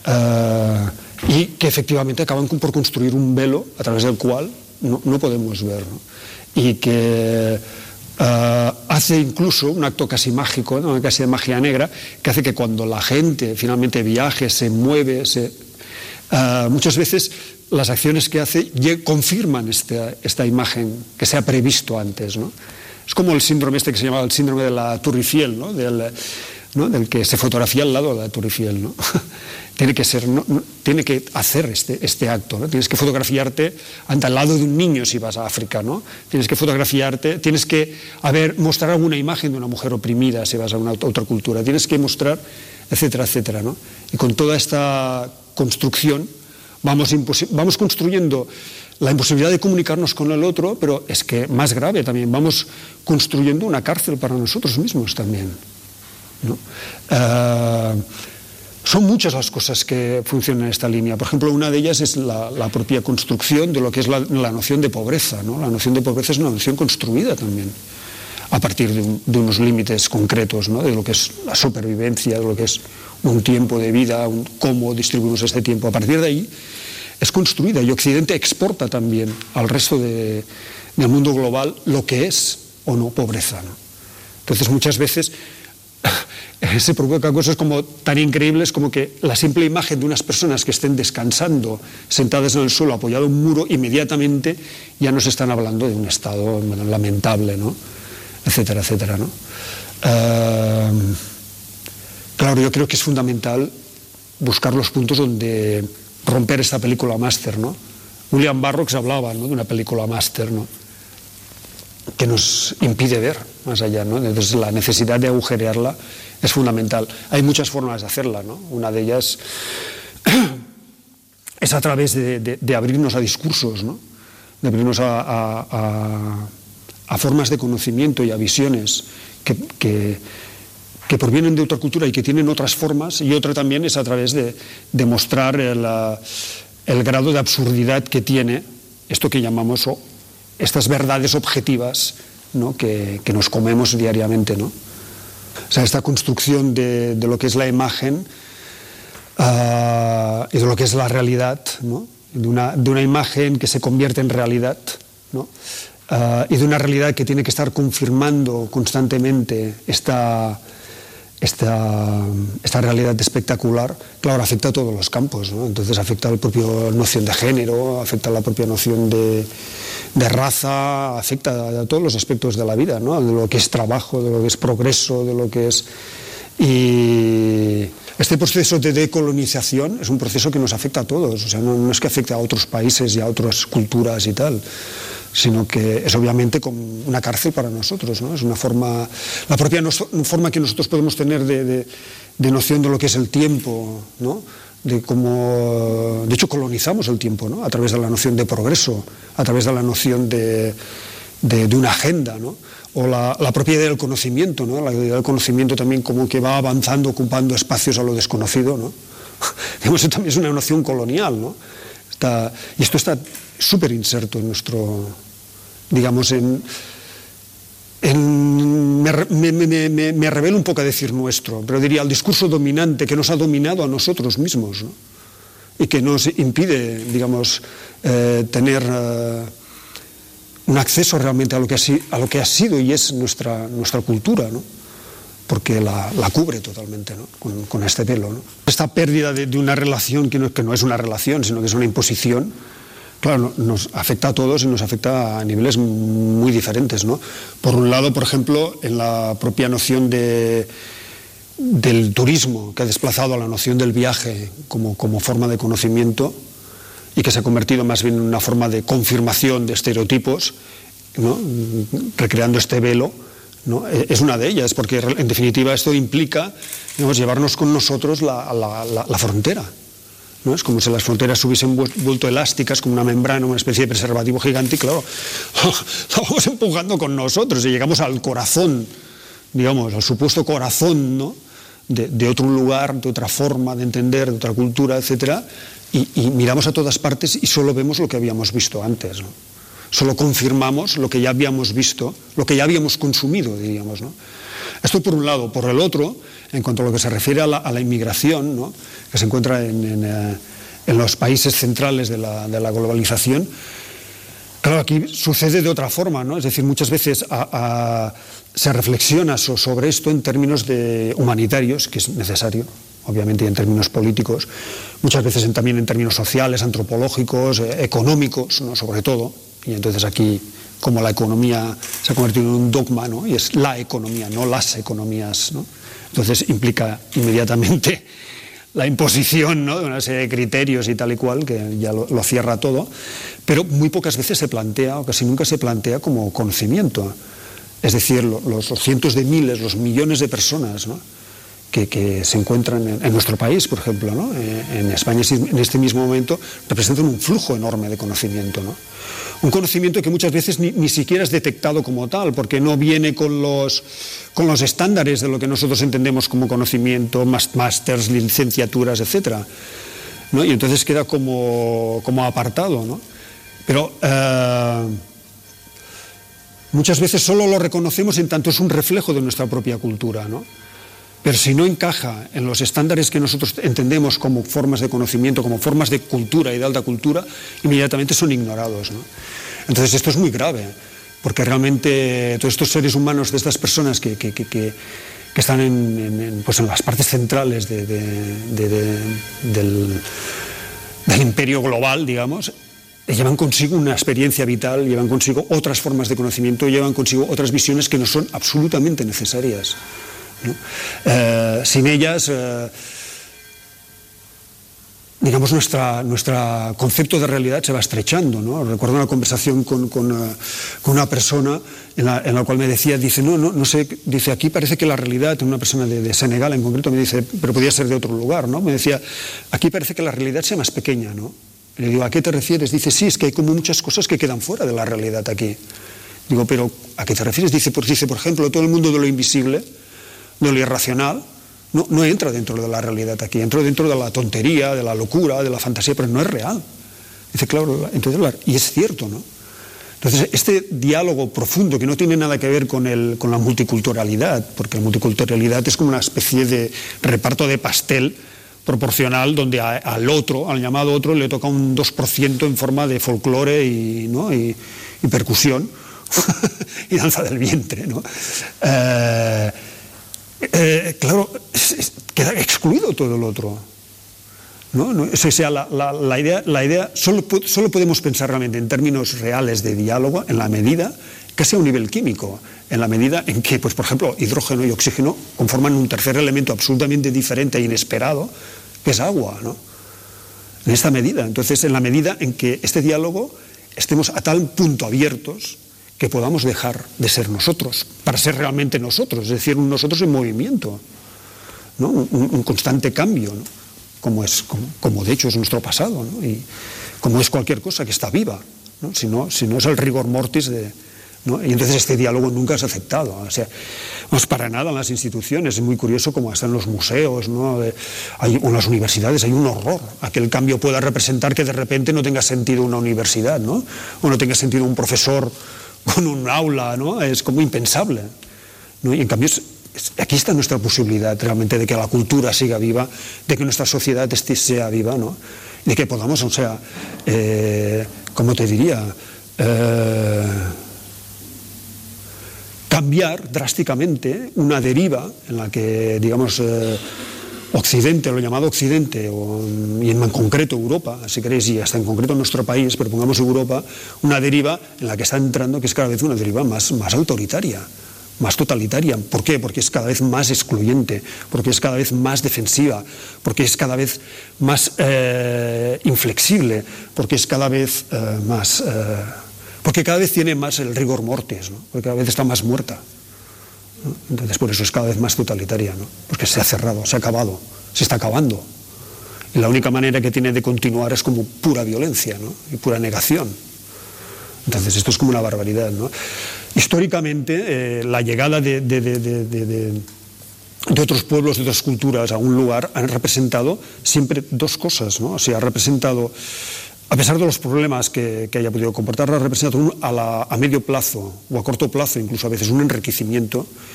Uh, y que efectivamente acaban por construir un velo a través del cual no, no podemos ver, ¿no? Y que uh, hace incluso un acto casi mágico, ¿no? Casi de magia negra, que hace que cuando la gente finalmente viaje, se mueve, se, uh, muchas veces las acciones que hace confirman esta, esta imagen que se ha previsto antes, ¿no? Es como el síndrome este que se llama el síndrome de la Tour Eiffel, ¿no? Del, ¿no? Del que se fotografía al lado de la Tour Eiffel, ¿no? Tiene que ser, no, no, tiene que hacer este, este acto, ¿no? Tienes que fotografiarte ante al lado de un niño si vas a África, ¿no? Tienes que fotografiarte, tienes que haber, mostrar alguna imagen de una mujer oprimida si vas a una otra cultura, tienes que mostrar, etcétera, etcétera, ¿no? Y con toda esta construcción vamos, vamos construyendo la imposibilidad de comunicarnos con el otro, pero es que más grave también, vamos construyendo una cárcel para nosotros mismos también, ¿no? Uh, son muchas las cosas que funcionan en esta línea. Por ejemplo, una de ellas es la, la propia construcción de lo que es la, la noción de pobreza, ¿no? La noción de pobreza es una noción construida también a partir de, un, de unos límites concretos, ¿no? De lo que es la supervivencia, de lo que es un tiempo de vida, un, cómo distribuimos este tiempo. A partir de ahí es construida y Occidente exporta también al resto de, del mundo global lo que es o no pobreza, ¿no? Entonces muchas veces se provocan cosas como tan increíbles como que la simple imagen de unas personas que estén descansando sentadas en el suelo apoyado en un muro, inmediatamente ya nos están hablando de un estado, bueno, lamentable, ¿no? Etcétera, etcétera, ¿no? Uh, claro, yo creo que es fundamental buscar los puntos donde romper esta película máster, ¿no? William Burroughs hablaba, ¿no?, de una película máster, ¿no?, que nos impide ver más allá, ¿no? Entonces la necesidad de agujerearla es fundamental. Hay muchas formas de hacerla, ¿no? Una de ellas es a través de, de, de abrirnos a discursos, ¿no? De abrirnos a, a, a, a formas de conocimiento y a visiones que, que, que provienen de otra cultura y que tienen otras formas, y otra también es a través de, de mostrar el, el grado de absurdidad que tiene esto que llamamos o, estas verdades objetivas, ¿no?, que, que nos comemos diariamente, ¿no? O sea, esta construcción de, de lo que es la imagen uh, y de lo que es la realidad, ¿no?, de una, de una imagen que se convierte en realidad, ¿no?, uh, y de una realidad que tiene que estar confirmando constantemente esta, esta, esta realidad espectacular. Claro, afecta a todos los campos, ¿no? Entonces afecta a la propia noción de género, afecta a la propia noción de de raza, afecta a todos los aspectos de la vida, ¿no? De lo que es trabajo, de lo que es progreso, de lo que es... Y este proceso de decolonización es un proceso que nos afecta a todos, o sea, no, no es que afecte a otros países y a otras culturas y tal, sino que es obviamente como una cárcel para nosotros, ¿no? Es una forma, la propia no, forma que nosotros podemos tener de, de, de noción de lo que es el tiempo, ¿no? De cómo, de hecho, colonizamos el tiempo, ¿no?, a través de la noción de progreso, a través de la noción de, de, de una agenda, ¿no?, o la, la propia idea del conocimiento, ¿no?, la idea del conocimiento también como que va avanzando, ocupando espacios a lo desconocido, ¿no? Digamos, eso también es una noción colonial, ¿no? Está, y esto está súper inserto en nuestro, digamos, en... En, me, me, me, me, me revelo un poco a decir nuestro, pero diría el discurso dominante que nos ha dominado a nosotros mismos, ¿no?, y que nos impide, digamos, eh, tener eh, un acceso realmente a lo, que ha, a lo que ha sido y es nuestra, nuestra cultura, ¿no?, porque la, la cubre totalmente, ¿no?, con, con este velo, ¿no? Esta pérdida de, de una relación que no, que no es una relación, sino que es una imposición, claro, nos afecta a todos y nos afecta a niveles muy diferentes, ¿no? Por un lado, por ejemplo, en la propia noción de, del turismo, que ha desplazado a la noción del viaje como, como forma de conocimiento y que se ha convertido más bien en una forma de confirmación de estereotipos, ¿no?, recreando este velo, ¿no? Es una de ellas, porque en definitiva esto implica, digamos, llevarnos con nosotros la, la, la, la frontera, ¿no? Es como si las fronteras se hubiesen vuelto elásticas, como una membrana, una especie de preservativo gigante, y claro, lo vamos empujando con nosotros y llegamos al corazón, digamos, al supuesto corazón, ¿no?, de, de otro lugar, de otra forma de entender, de otra cultura, etcétera, y, y miramos a todas partes y solo vemos lo que habíamos visto antes, ¿no? Solo confirmamos lo que ya habíamos visto, lo que ya habíamos consumido, diríamos, ¿no? Esto por un lado. Por el otro, en cuanto a lo que se refiere a la, a la inmigración, ¿no?, que se encuentra en, en, eh, en los países centrales de la, de la globalización, claro, aquí sucede de otra forma, ¿no? Es decir, muchas veces a, a, se reflexiona so, sobre esto en términos de humanitarios, que es necesario, obviamente, y en términos políticos, muchas veces en, también en términos sociales, antropológicos, eh, económicos, ¿no?, sobre todo, y entonces aquí, como la economía se ha convertido en un dogma, ¿no?, y es la economía, no las economías, ¿no?, entonces implica inmediatamente la imposición, ¿no?, de una serie de criterios y tal y cual, que ya lo, lo cierra todo, pero muy pocas veces se plantea, o casi nunca se plantea como conocimiento. Es decir, los, los cientos de miles, los millones de personas, ¿no?, que, que se encuentran en, en nuestro país, por ejemplo, ¿no?, en España en este mismo momento, representan un flujo enorme de conocimiento, ¿no? Un conocimiento que muchas veces ni, ni siquiera es detectado como tal, porque no viene con los, con los estándares de lo que nosotros entendemos como conocimiento, másters, licenciaturas, etcétera, ¿no? Y entonces queda como, como apartado, ¿no? Pero eh, muchas veces solo lo reconocemos en tanto es un reflejo de nuestra propia cultura, ¿no? Pero si no encaja en los estándares que nosotros entendemos como formas de conocimiento, como formas de cultura y de alta cultura, inmediatamente son ignorados, ¿no? Entonces esto es muy grave, porque realmente todos estos seres humanos, de estas personas que, que, que, que, que están en, en, pues en las partes centrales de, de, de, de, del, del imperio global, digamos, llevan consigo una experiencia vital, llevan consigo otras formas de conocimiento, llevan consigo otras visiones que no son absolutamente necesarias, ¿no? Eh, sin ellas, eh, digamos, nuestra, nuestro concepto de realidad se va estrechando, ¿no? Recuerdo una conversación con, con, uh, con una persona en la, en la cual me decía, dice, no, no, no sé, dice, aquí parece que la realidad, una persona de, de Senegal en concreto, me dice, pero podía ser de otro lugar, ¿no? Me decía, aquí parece que la realidad sea más pequeña, ¿no? Y le digo, ¿a qué te refieres? Dice, sí, es que hay como muchas cosas que quedan fuera de la realidad aquí. Digo, pero ¿a qué te refieres? Dice, pues, dice, por ejemplo, todo el mundo de lo invisible, de lo irracional, no, no entra dentro de la realidad aquí, entra dentro de la tontería, de la locura, de la fantasía, pero no es real. Dice, claro, entonces, y es cierto, ¿no? Entonces, este diálogo profundo que no tiene nada que ver con, el, con la multiculturalidad, porque la multiculturalidad es como una especie de reparto de pastel proporcional donde a, al otro, al llamado otro, le toca un dos por ciento en forma de folclore y, ¿no?, y, y percusión y danza del vientre, ¿no? Eh, Eh, claro, es, es, queda excluido todo el otro, ¿no? No, o sea, la, la, la idea, la idea solo, solo podemos pensar realmente en términos reales de diálogo en la medida, casi a un nivel químico, en la medida en que, pues, por ejemplo, hidrógeno y oxígeno conforman un tercer elemento absolutamente diferente e inesperado, que es agua, ¿no? En esta medida, entonces, en la medida en que este diálogo estemos a tal punto abiertos que podamos dejar de ser nosotros, para ser realmente nosotros, es decir, un nosotros en movimiento, ¿no? un, un constante cambio, ¿no? como, es, como, como de hecho es nuestro pasado, ¿no? Y como es cualquier cosa que está viva, ¿no? Si no, si no es el rigor mortis de, ¿no? Y entonces este diálogo nunca es aceptado, o sea, no es para nada en las instituciones, es muy curioso como hasta en los museos, ¿no? Hay, o en las universidades hay un horror a que el cambio pueda representar que de repente no tenga sentido una universidad, ¿no? O no tenga sentido un profesor con un aula, ¿no? Es como impensable, ¿no? Y en cambio es, es, aquí está nuestra posibilidad realmente de que la cultura siga viva, de que nuestra sociedad esté, sea viva, ¿no? De que podamos, o sea, eh, ¿cómo te diría? Eh, cambiar drásticamente una deriva en la que, digamos, eh, Occidente, lo llamado Occidente, o, y en concreto Europa, si queréis, y hasta en concreto nuestro país, pero pongamos Europa, una deriva en la que está entrando, que es cada vez una deriva más, más autoritaria, más totalitaria. ¿Por qué? Porque es cada vez más excluyente, porque es cada vez más defensiva, porque es cada vez más eh, inflexible, porque es cada vez eh, más... Eh, porque cada vez tiene más el rigor mortis, ¿no? Porque cada vez está más muerta, ¿no? Entonces por eso es cada vez más totalitaria, ¿no? Porque se ha cerrado, se ha acabado, se está acabando, y la única manera que tiene de continuar es como pura violencia, ¿no? Y pura negación. Entonces esto es como una barbaridad, ¿no? Históricamente eh, la llegada de, de, de, de, de, de, de otros pueblos, de otras culturas a un lugar han representado siempre dos cosas, ¿no? O sea, ha representado, a pesar de los problemas que, que haya podido comportar, ha representado un, a, la, a medio plazo o a corto plazo, incluso a veces un enriquecimiento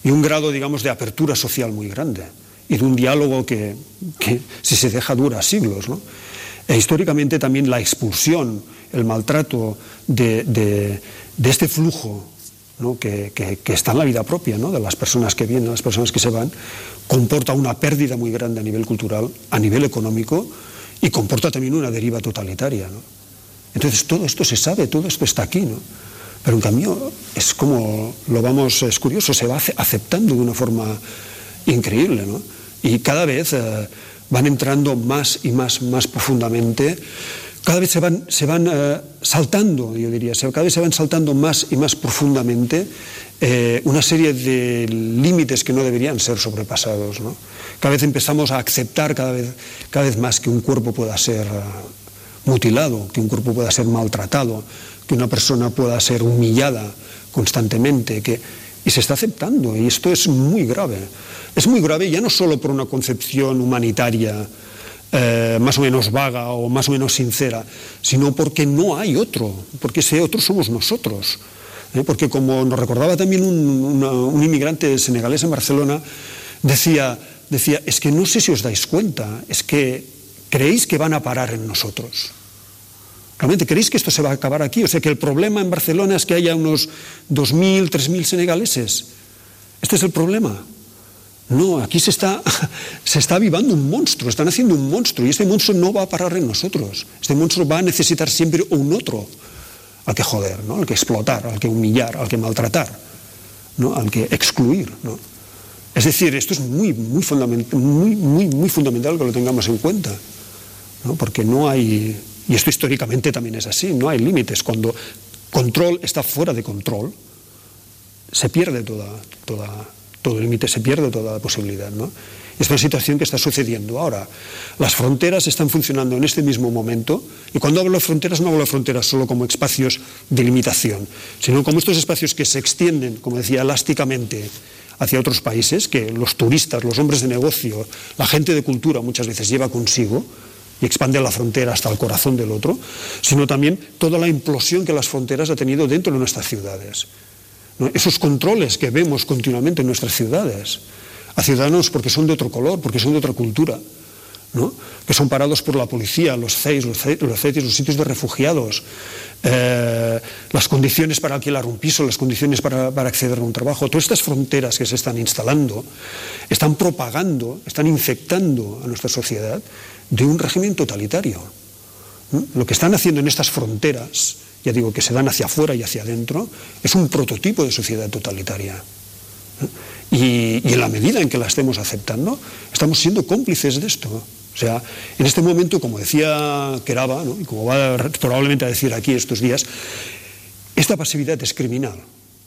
y un grado, digamos, de apertura social muy grande y de un diálogo que, que si se deja dura siglos, ¿no? E históricamente también la expulsión, el maltrato de, de, de este flujo, ¿no? que, que, que está en la vida propia, ¿no? de las personas que vienen, las personas que se van, comporta una pérdida muy grande a nivel cultural, a nivel económico, y comporta también una deriva totalitaria, ¿no? Entonces todo esto se sabe, todo esto está aquí, ¿no? Pero en cambio es como, lo vamos, es curioso, se va aceptando de una forma increíble, ¿no? Y cada vez eh, van entrando más y más, más profundamente, cada vez se van, se van eh, saltando, yo diría, cada vez se van saltando más y más profundamente eh, una serie de límites que no deberían ser sobrepasados, ¿no? Cada vez empezamos a aceptar cada vez, cada vez más que un cuerpo pueda ser uh, mutilado, que un cuerpo pueda ser maltratado, que una persona pueda ser humillada constantemente, que, y se está aceptando, y esto es muy grave. Es muy grave ya no solo por una concepción humanitaria eh, más o menos vaga o más o menos sincera, sino porque no hay otro, porque ese otro somos nosotros. ¿eh? Porque como nos recordaba también un, una, un inmigrante senegalés en Barcelona, decía, decía, es que no sé si os dais cuenta, es que creéis que van a parar en nosotros. ¿Realmente creéis que esto se va a acabar aquí? O sea, que el problema en Barcelona es que haya unos dos mil, tres mil senegaleses. ¿Este es el problema? No, aquí se está, se está avivando un monstruo, están haciendo un monstruo, y este monstruo no va a parar en nosotros. Este monstruo va a necesitar siempre un otro al que joder, ¿no? Al que explotar, al que humillar, al que maltratar, ¿no? Al que excluir, ¿no? Es decir, esto es muy, muy, fundament- muy, muy, muy fundamental que lo tengamos en cuenta, ¿no? Porque no hay, y esto históricamente también es así, no hay límites. Cuando control está fuera de control, se pierde toda, toda, todo el límite, se pierde toda la posibilidad, ¿no? Es una situación que está sucediendo ahora. Las fronteras están funcionando en este mismo momento, y cuando hablo de fronteras no hablo de fronteras solo como espacios de limitación, sino como estos espacios que se extienden, como decía, elásticamente hacia otros países, que los turistas, los hombres de negocio, la gente de cultura muchas veces lleva consigo y expande la frontera hasta el corazón del otro, sino también toda la implosión que las fronteras ha tenido dentro de nuestras ciudades, ¿no? Esos controles que vemos continuamente en nuestras ciudades, a ciudadanos porque son de otro color, porque son de otra cultura, ¿no? Que son parados por la policía, los C E I S, los C E T I S, los sitios de refugiados, eh, las condiciones para alquilar un piso, las condiciones para, para acceder a un trabajo. Todas estas fronteras que se están instalando están propagando, están infectando a nuestra sociedad de un régimen totalitario, ¿no? Lo que están haciendo en estas fronteras, ya digo, que se dan hacia afuera y hacia adentro, es un prototipo de sociedad totalitaria. Y, y en la medida en que la estemos aceptando, estamos siendo cómplices de esto. O sea, en este momento, como decía Keraba, ¿no? Y como va probablemente a decir aquí estos días, esta pasividad es criminal.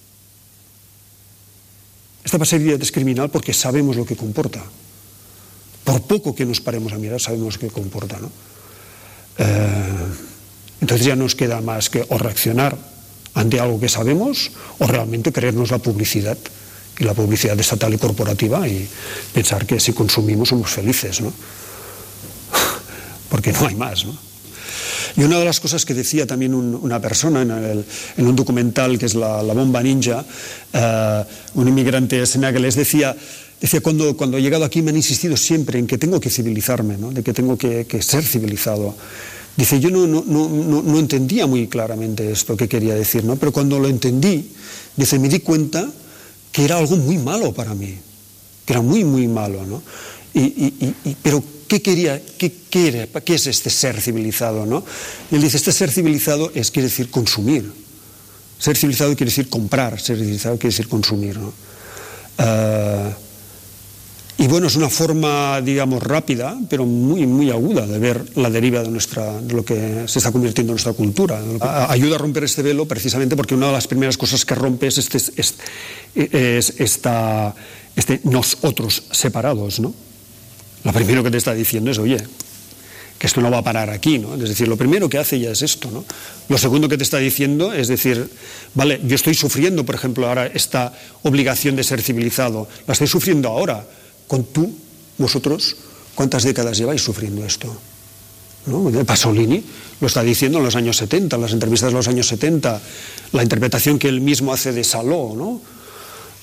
Esta pasividad es criminal porque sabemos lo que comporta. Por poco que nos paremos a mirar, sabemos lo que comporta, ¿no? Eh, entonces ya nos queda más que o reaccionar ante algo que sabemos o realmente creernos la publicidad, y la publicidad estatal y corporativa, y pensar que si consumimos somos felices, ¿no? Porque no hay más, ¿no? Y una de las cosas que decía también un, una persona en, el, en un documental que es La, la bomba ninja, eh, un inmigrante senegalés, decía, decía cuando, cuando he llegado aquí me han insistido siempre en que tengo que civilizarme, ¿no? De que tengo que, que ser civilizado. Dice, yo no, no, no, no, no entendía muy claramente esto que quería decir, ¿no? Pero cuando lo entendí, dice, me di cuenta que era algo muy malo para mí, que era muy, muy malo, ¿no? Y, y, y, pero, ¿qué quería, qué, qué, era, ¿qué es este ser civilizado, no? Y él dice, este ser civilizado es, quiere decir consumir. Ser civilizado quiere decir comprar, ser civilizado quiere decir consumir, ¿no? Uh, y bueno, es una forma, digamos, rápida, pero muy, muy aguda de ver la deriva de, nuestra, de lo que se está convirtiendo en nuestra cultura. Ayuda a romper este velo precisamente porque una de las primeras cosas que rompe es, este, es, es esta, este nosotros separados, ¿no? Lo primero que te está diciendo es, oye, que esto no va a parar aquí, ¿no? Es decir, lo primero que hace ya es esto, ¿no? Lo segundo que te está diciendo es decir, vale, yo estoy sufriendo, por ejemplo, ahora esta obligación de ser civilizado, la estoy sufriendo ahora. Con tú, vosotros, ¿cuántas décadas lleváis sufriendo esto? ¿No? Pasolini lo está diciendo en los años setenta, en las entrevistas de los años setenta, la interpretación que él mismo hace de Saló, ¿no?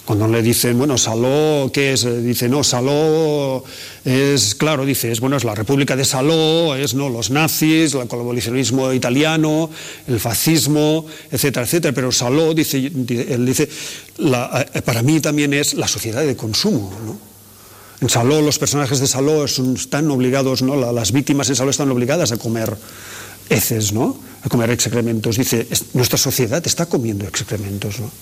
Cuando le dicen, bueno, Saló, ¿qué es? Dice, no, Saló es, claro, dice, es, bueno, es la República de Saló, es, no, los nazis, el colaboracionismo italiano, el fascismo, etcétera, etcétera. Pero Saló, dice, él dice, la, para mí también es la sociedad de consumo, ¿no? En Saló, los personajes de Saló son, están obligados, ¿no? Las víctimas en Saló están obligadas a comer heces, ¿no? A comer excrementos. Dice, es, nuestra sociedad está comiendo excrementos, ¿no?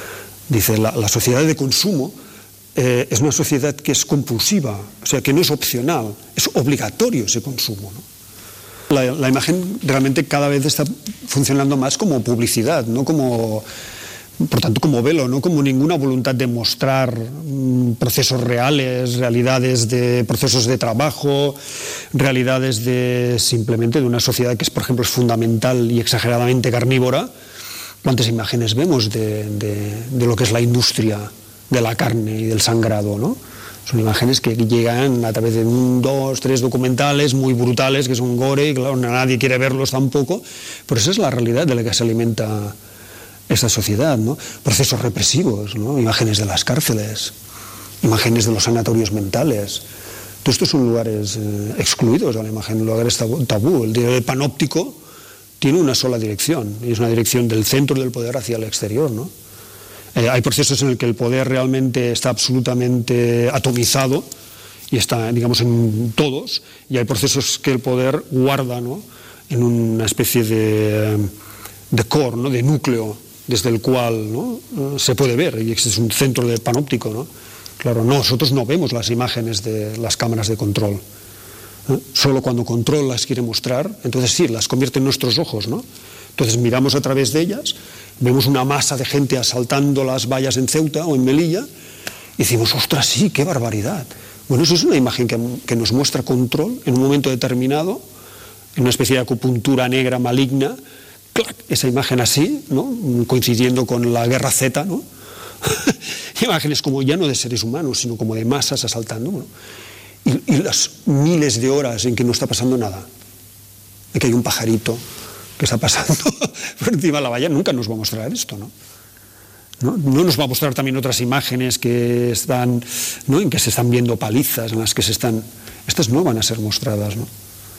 Dice, la, la sociedad de consumo eh, es una sociedad que es compulsiva, o sea, que no es opcional, es obligatorio ese consumo, ¿no? La, la imagen realmente cada vez está funcionando más como publicidad, no como, por tanto, como velo, no como ninguna voluntad de mostrar mm, procesos reales, realidades de procesos de trabajo, realidades de simplemente de una sociedad que es, por ejemplo, es fundamental y exageradamente carnívora. ¿Cuántas imágenes vemos de, de, de lo que es la industria de la carne y del sangrado, ¿no? Son imágenes que llegan a través de un, dos, tres documentales muy brutales, que son gore, y claro, nadie quiere verlos tampoco, pero esa es la realidad de la que se alimenta esta sociedad, ¿no? Procesos represivos, ¿no? Imágenes de las cárceles, imágenes de los sanatorios mentales. Todos estos son lugares eh, excluidos de la imagen, lugares tabú. El diario panóptico tiene una sola dirección, y es una dirección del centro del poder hacia el exterior, ¿no? Eh, hay procesos en el que el poder realmente está absolutamente atomizado y está, digamos, en todos, y hay procesos que el poder guarda, ¿no? En una especie de, de core, ¿no? De núcleo, desde el cual, ¿no? Se puede ver, y ese es un centro del panóptico, ¿no? Claro, nosotros no vemos las imágenes de las cámaras de control. ¿Eh? Solo cuando control las quiere mostrar, entonces sí, las convierte en nuestros ojos, ¿no? Entonces miramos a través de ellas, vemos una masa de gente asaltando las vallas en Ceuta o en Melilla, y decimos, ostras, sí, qué barbaridad. Bueno, eso es una imagen que, que nos muestra control en un momento determinado, en una especie de acupuntura negra maligna, ¡clac! Esa imagen así, ¿no? Coincidiendo con la guerra Z, ¿no? Imágenes como ya no de seres humanos, sino como de masas asaltando, ¿no? Y, y las miles de horas en que no está pasando nada, en que hay un pajarito que está pasando por encima de la valla, nunca nos va a mostrar esto, ¿no? ¿No? No nos va a mostrar también otras imágenes que están, ¿no? En que se están viendo palizas, en las que se están... Estas no van a ser mostradas, ¿no?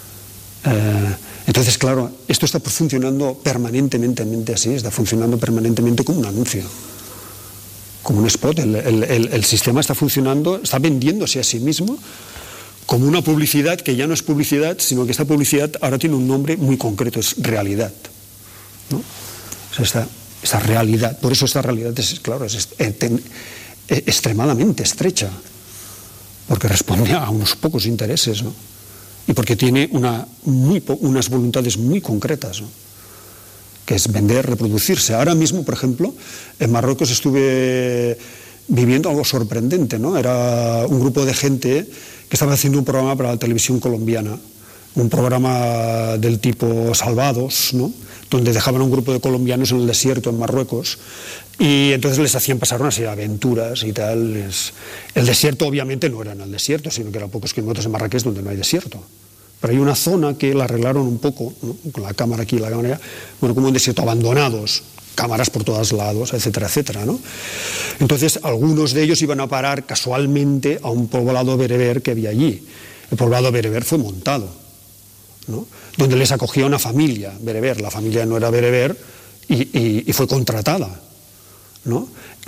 Eh, entonces, claro, esto está funcionando permanentemente así, está funcionando permanentemente como un anuncio, como un spot. El, el, el, el sistema está funcionando, está vendiéndose a sí mismo como una publicidad que ya no es publicidad, sino que esta publicidad ahora tiene un nombre muy concreto, es realidad, ¿no? O sea, esta, esta realidad, por eso esta realidad es, claro, es extremadamente estrecha, porque responde a unos pocos intereses, ¿no? Y porque tiene una, muy, unas voluntades muy concretas, ¿no? Que es vender, reproducirse. Ahora mismo, por ejemplo, en Marruecos estuve viviendo algo sorprendente, ¿no? Era un grupo de gente que estaba haciendo un programa para la televisión colombiana, un programa del tipo Salvados, ¿no? Donde dejaban a un grupo de colombianos en el desierto, en Marruecos, y entonces les hacían pasar una serie de aventuras y tal. Es... El desierto obviamente no era en el desierto, sino que era a pocos kilómetros de Marrakech, donde no hay desierto. Pero hay una zona que la arreglaron un poco, ¿no? Con la cámara aquí y la cámara allá, bueno, como un desierto, abandonados, cámaras por todos lados, etcétera, etcétera, ¿no? Entonces, algunos de ellos iban a parar casualmente a un poblado bereber que había allí. El poblado bereber fue montado, ¿no? Donde les acogía una familia bereber. La familia no era bereber y, y, y fue contratada, ¿no?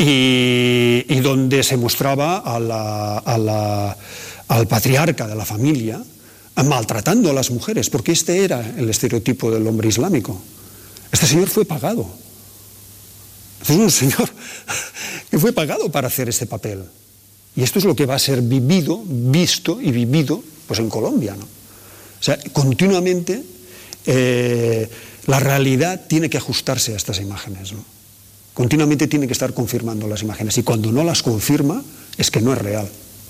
Y, y donde se mostraba a la, a la, al patriarca de la familia maltratando a las mujeres, porque este era el estereotipo del hombre islámico. Este señor fue pagado. Este es un señor que fue pagado para hacer este papel. Y esto es lo que va a ser vivido, visto y vivido pues en Colombia, ¿no? O sea, continuamente eh, la realidad tiene que ajustarse a estas imágenes, ¿no? Continuamente tiene que estar confirmando las imágenes, y cuando no las confirma es que no es real,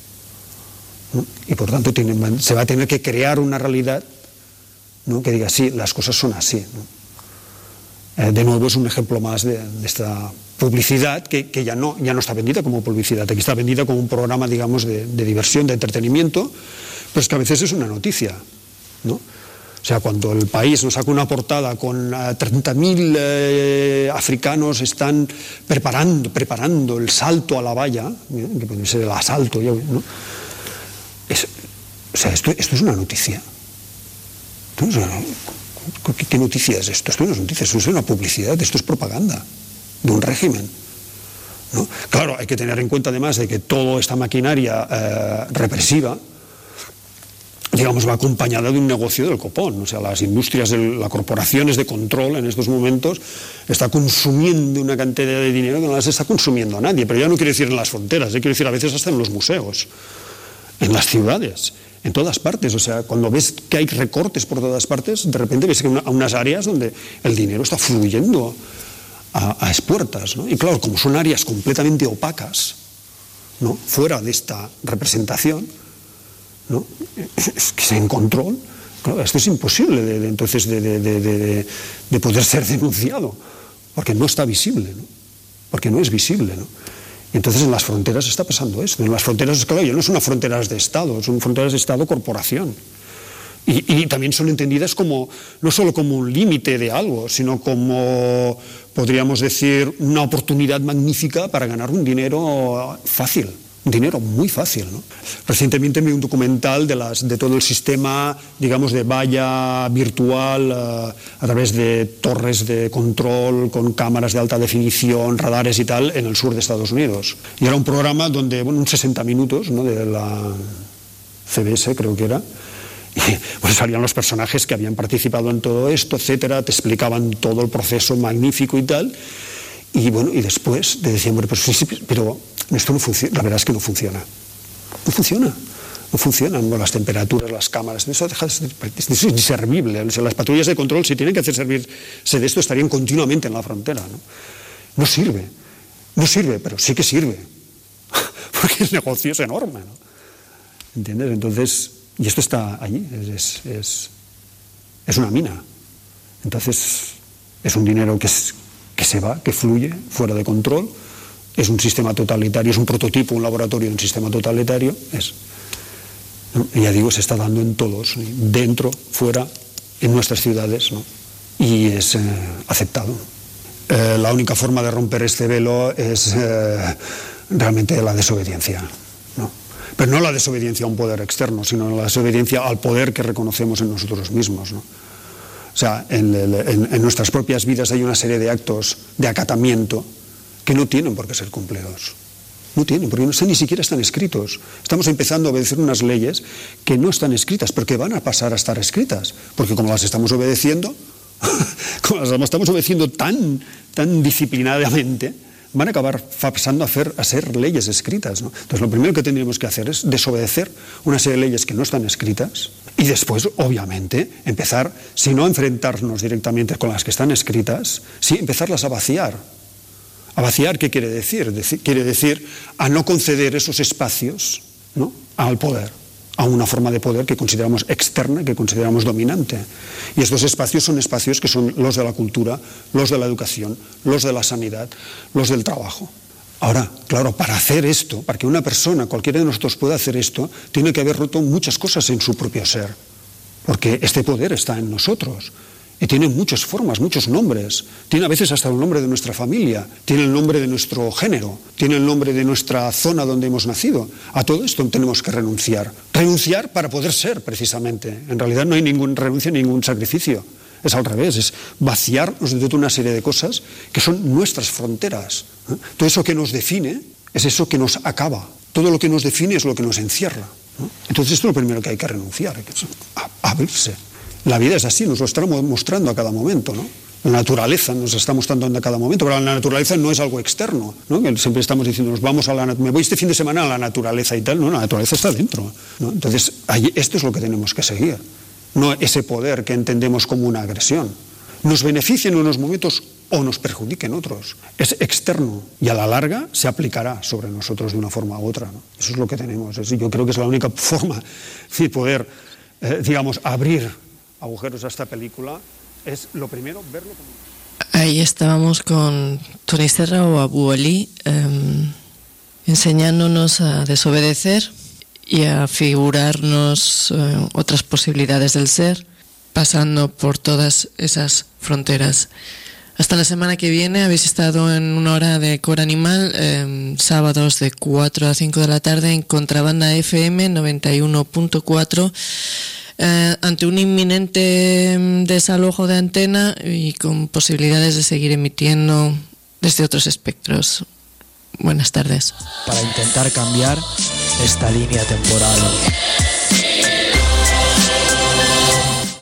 ¿no? Y por tanto tiene, se va a tener que crear una realidad, ¿no? Que diga, sí, las cosas son así, ¿no? Eh, de nuevo es un ejemplo más de, de esta publicidad que, que ya, no, ya no está vendida como publicidad, aquí está vendida como un programa, digamos, de, de diversión, de entretenimiento, pero es que a veces es una noticia, ¿no? O sea, cuando el país nos saca una portada con uh, treinta mil eh, africanos están preparando, preparando el salto a la valla, ¿eh? que puede ser el asalto, ¿no? Es, o sea, esto, esto es una noticia. Esto es una, ¿qué, ¿Qué noticia es esto? Esto no es noticia, esto es una publicidad, esto es propaganda de un régimen, ¿no? Claro, hay que tener en cuenta además de que toda esta maquinaria eh, represiva, digamos, va acompañada de un negocio del copón. O sea, las industrias, de, las corporaciones de control en estos momentos está consumiendo una cantidad de dinero que no las está consumiendo a nadie, pero ya no quiero decir en las fronteras, quiero decir a veces hasta en los museos, en las ciudades, en todas partes. O sea, cuando ves que hay recortes por todas partes, de repente ves que hay una, unas áreas donde el dinero está fluyendo a, a expuertas, ¿no? Y claro, como son áreas completamente opacas, ¿no?, fuera de esta representación, ¿no?, es que en control, claro, esto es imposible de, de, entonces de, de, de, de, de poder ser denunciado, porque no está visible, ¿no?, porque no es visible, ¿no? Y entonces en las fronteras está pasando esto. En las fronteras, claro, ya no son fronteras de Estado, son fronteras de Estado-corporación. Y, y también son entendidas como, no solo como un límite de algo, sino como, podríamos decir, una oportunidad magnífica para ganar un dinero fácil. Un dinero muy fácil, ¿no? Recientemente vi un documental de, las, de todo el sistema, digamos, de valla virtual uh, a través de torres de control con cámaras de alta definición, radares y tal, en el sur de Estados Unidos. Y era un programa donde, bueno, unos sesenta minutos, ¿no?, de la C B S, creo que era, y pues salían los personajes que habían participado en todo esto, etcétera, te explicaban todo el proceso magnífico y tal. Y bueno, y después te decían, bueno, pues sí, sí, pero esto no funciona, la verdad es que no funciona. No funciona, no funcionan, ¿no?, las temperaturas, las cámaras, eso deja de ser, es inservible. O sea, las patrullas de control, si tienen que hacer servirse de esto, estarían continuamente en la frontera, ¿no? No sirve, no sirve, pero sí que sirve, porque el negocio es enorme, ¿no? ¿Entiendes? Entonces, y esto está allí, es, es, es una mina. Entonces, es un dinero que es... que se va, que fluye fuera de control, es un sistema totalitario, es un prototipo, un laboratorio de un sistema totalitario, es, ¿no? Y ya digo, se está dando en todos, dentro, fuera, en nuestras ciudades, ¿no? Y es eh, aceptado. Eh, la única forma de romper este velo es eh, realmente la desobediencia, ¿no? Pero no la desobediencia a un poder externo, sino la desobediencia al poder que reconocemos en nosotros mismos, ¿no? O sea, en, en, en nuestras propias vidas hay una serie de actos de acatamiento que no tienen por qué ser cumplidos. No tienen, porque no, ni siquiera están escritos. Estamos empezando a obedecer unas leyes que no están escritas, pero que van a pasar a estar escritas. Porque como las estamos obedeciendo, como las estamos obedeciendo tan, tan disciplinadamente, van a acabar pasando a, hacer, a ser leyes escritas, ¿no? Entonces, lo primero que tendríamos que hacer es desobedecer una serie de leyes que no están escritas y después, obviamente, empezar, si no a enfrentarnos directamente con las que están escritas, sí empezarlas a vaciar. ¿A vaciar qué quiere decir? Deci- quiere decir a no conceder esos espacios, ¿no?, al poder, a una forma de poder que consideramos externa, que consideramos dominante. Y estos espacios son espacios que son los de la cultura, los de la educación, los de la sanidad, los del trabajo. Ahora, claro, para hacer esto, para que una persona, cualquiera de nosotros pueda hacer esto, tiene que haber roto muchas cosas en su propio ser, porque este poder está en nosotros. Y tiene muchas formas, muchos nombres. Tiene a veces hasta el nombre de nuestra familia, tiene el nombre de nuestro género, tiene el nombre de nuestra zona donde hemos nacido. A todo esto tenemos que renunciar. Renunciar para poder ser, precisamente. En realidad no hay ninguna renuncia, ningún sacrificio. Es al revés, es vaciarnos de toda una serie de cosas que son nuestras fronteras. ¿eh? Todo eso que nos define es eso que nos acaba. Todo lo que nos define es lo que nos encierra. ¿no? Entonces esto es lo primero que hay que renunciar, hay que abrirse. La vida es así, nos lo estamos mostrando a cada momento, ¿no? La naturaleza nos está mostrando a cada momento, pero la naturaleza no es algo externo, ¿no? Que siempre estamos diciendo, nos vamos a la, me voy este fin de semana a la naturaleza y tal, no, la naturaleza está dentro, ¿no? Entonces, ahí, esto es lo que tenemos que seguir, no ese poder que entendemos como una agresión. Nos beneficia en unos momentos o nos perjudica en otros. Es externo y a la larga se aplicará sobre nosotros de una forma u otra, ¿no? Eso es lo que tenemos. Es, yo creo que es la única forma de poder, eh, digamos, abrir agujeros a esta película, es lo primero verlo como... Ahí estábamos con Tony Serra o Abu Ali eh, enseñándonos a desobedecer y a figurarnos eh, otras posibilidades del ser pasando por todas esas fronteras. Hasta la semana que viene. Habéis estado en una hora de Cor Animal, eh, sábados de cuatro a cinco de la tarde en Contrabanda F M noventa y uno punto cuatro, eh, ante un inminente desalojo de antena y con posibilidades de seguir emitiendo desde otros espectros. Buenas tardes. Para intentar cambiar esta línea temporal.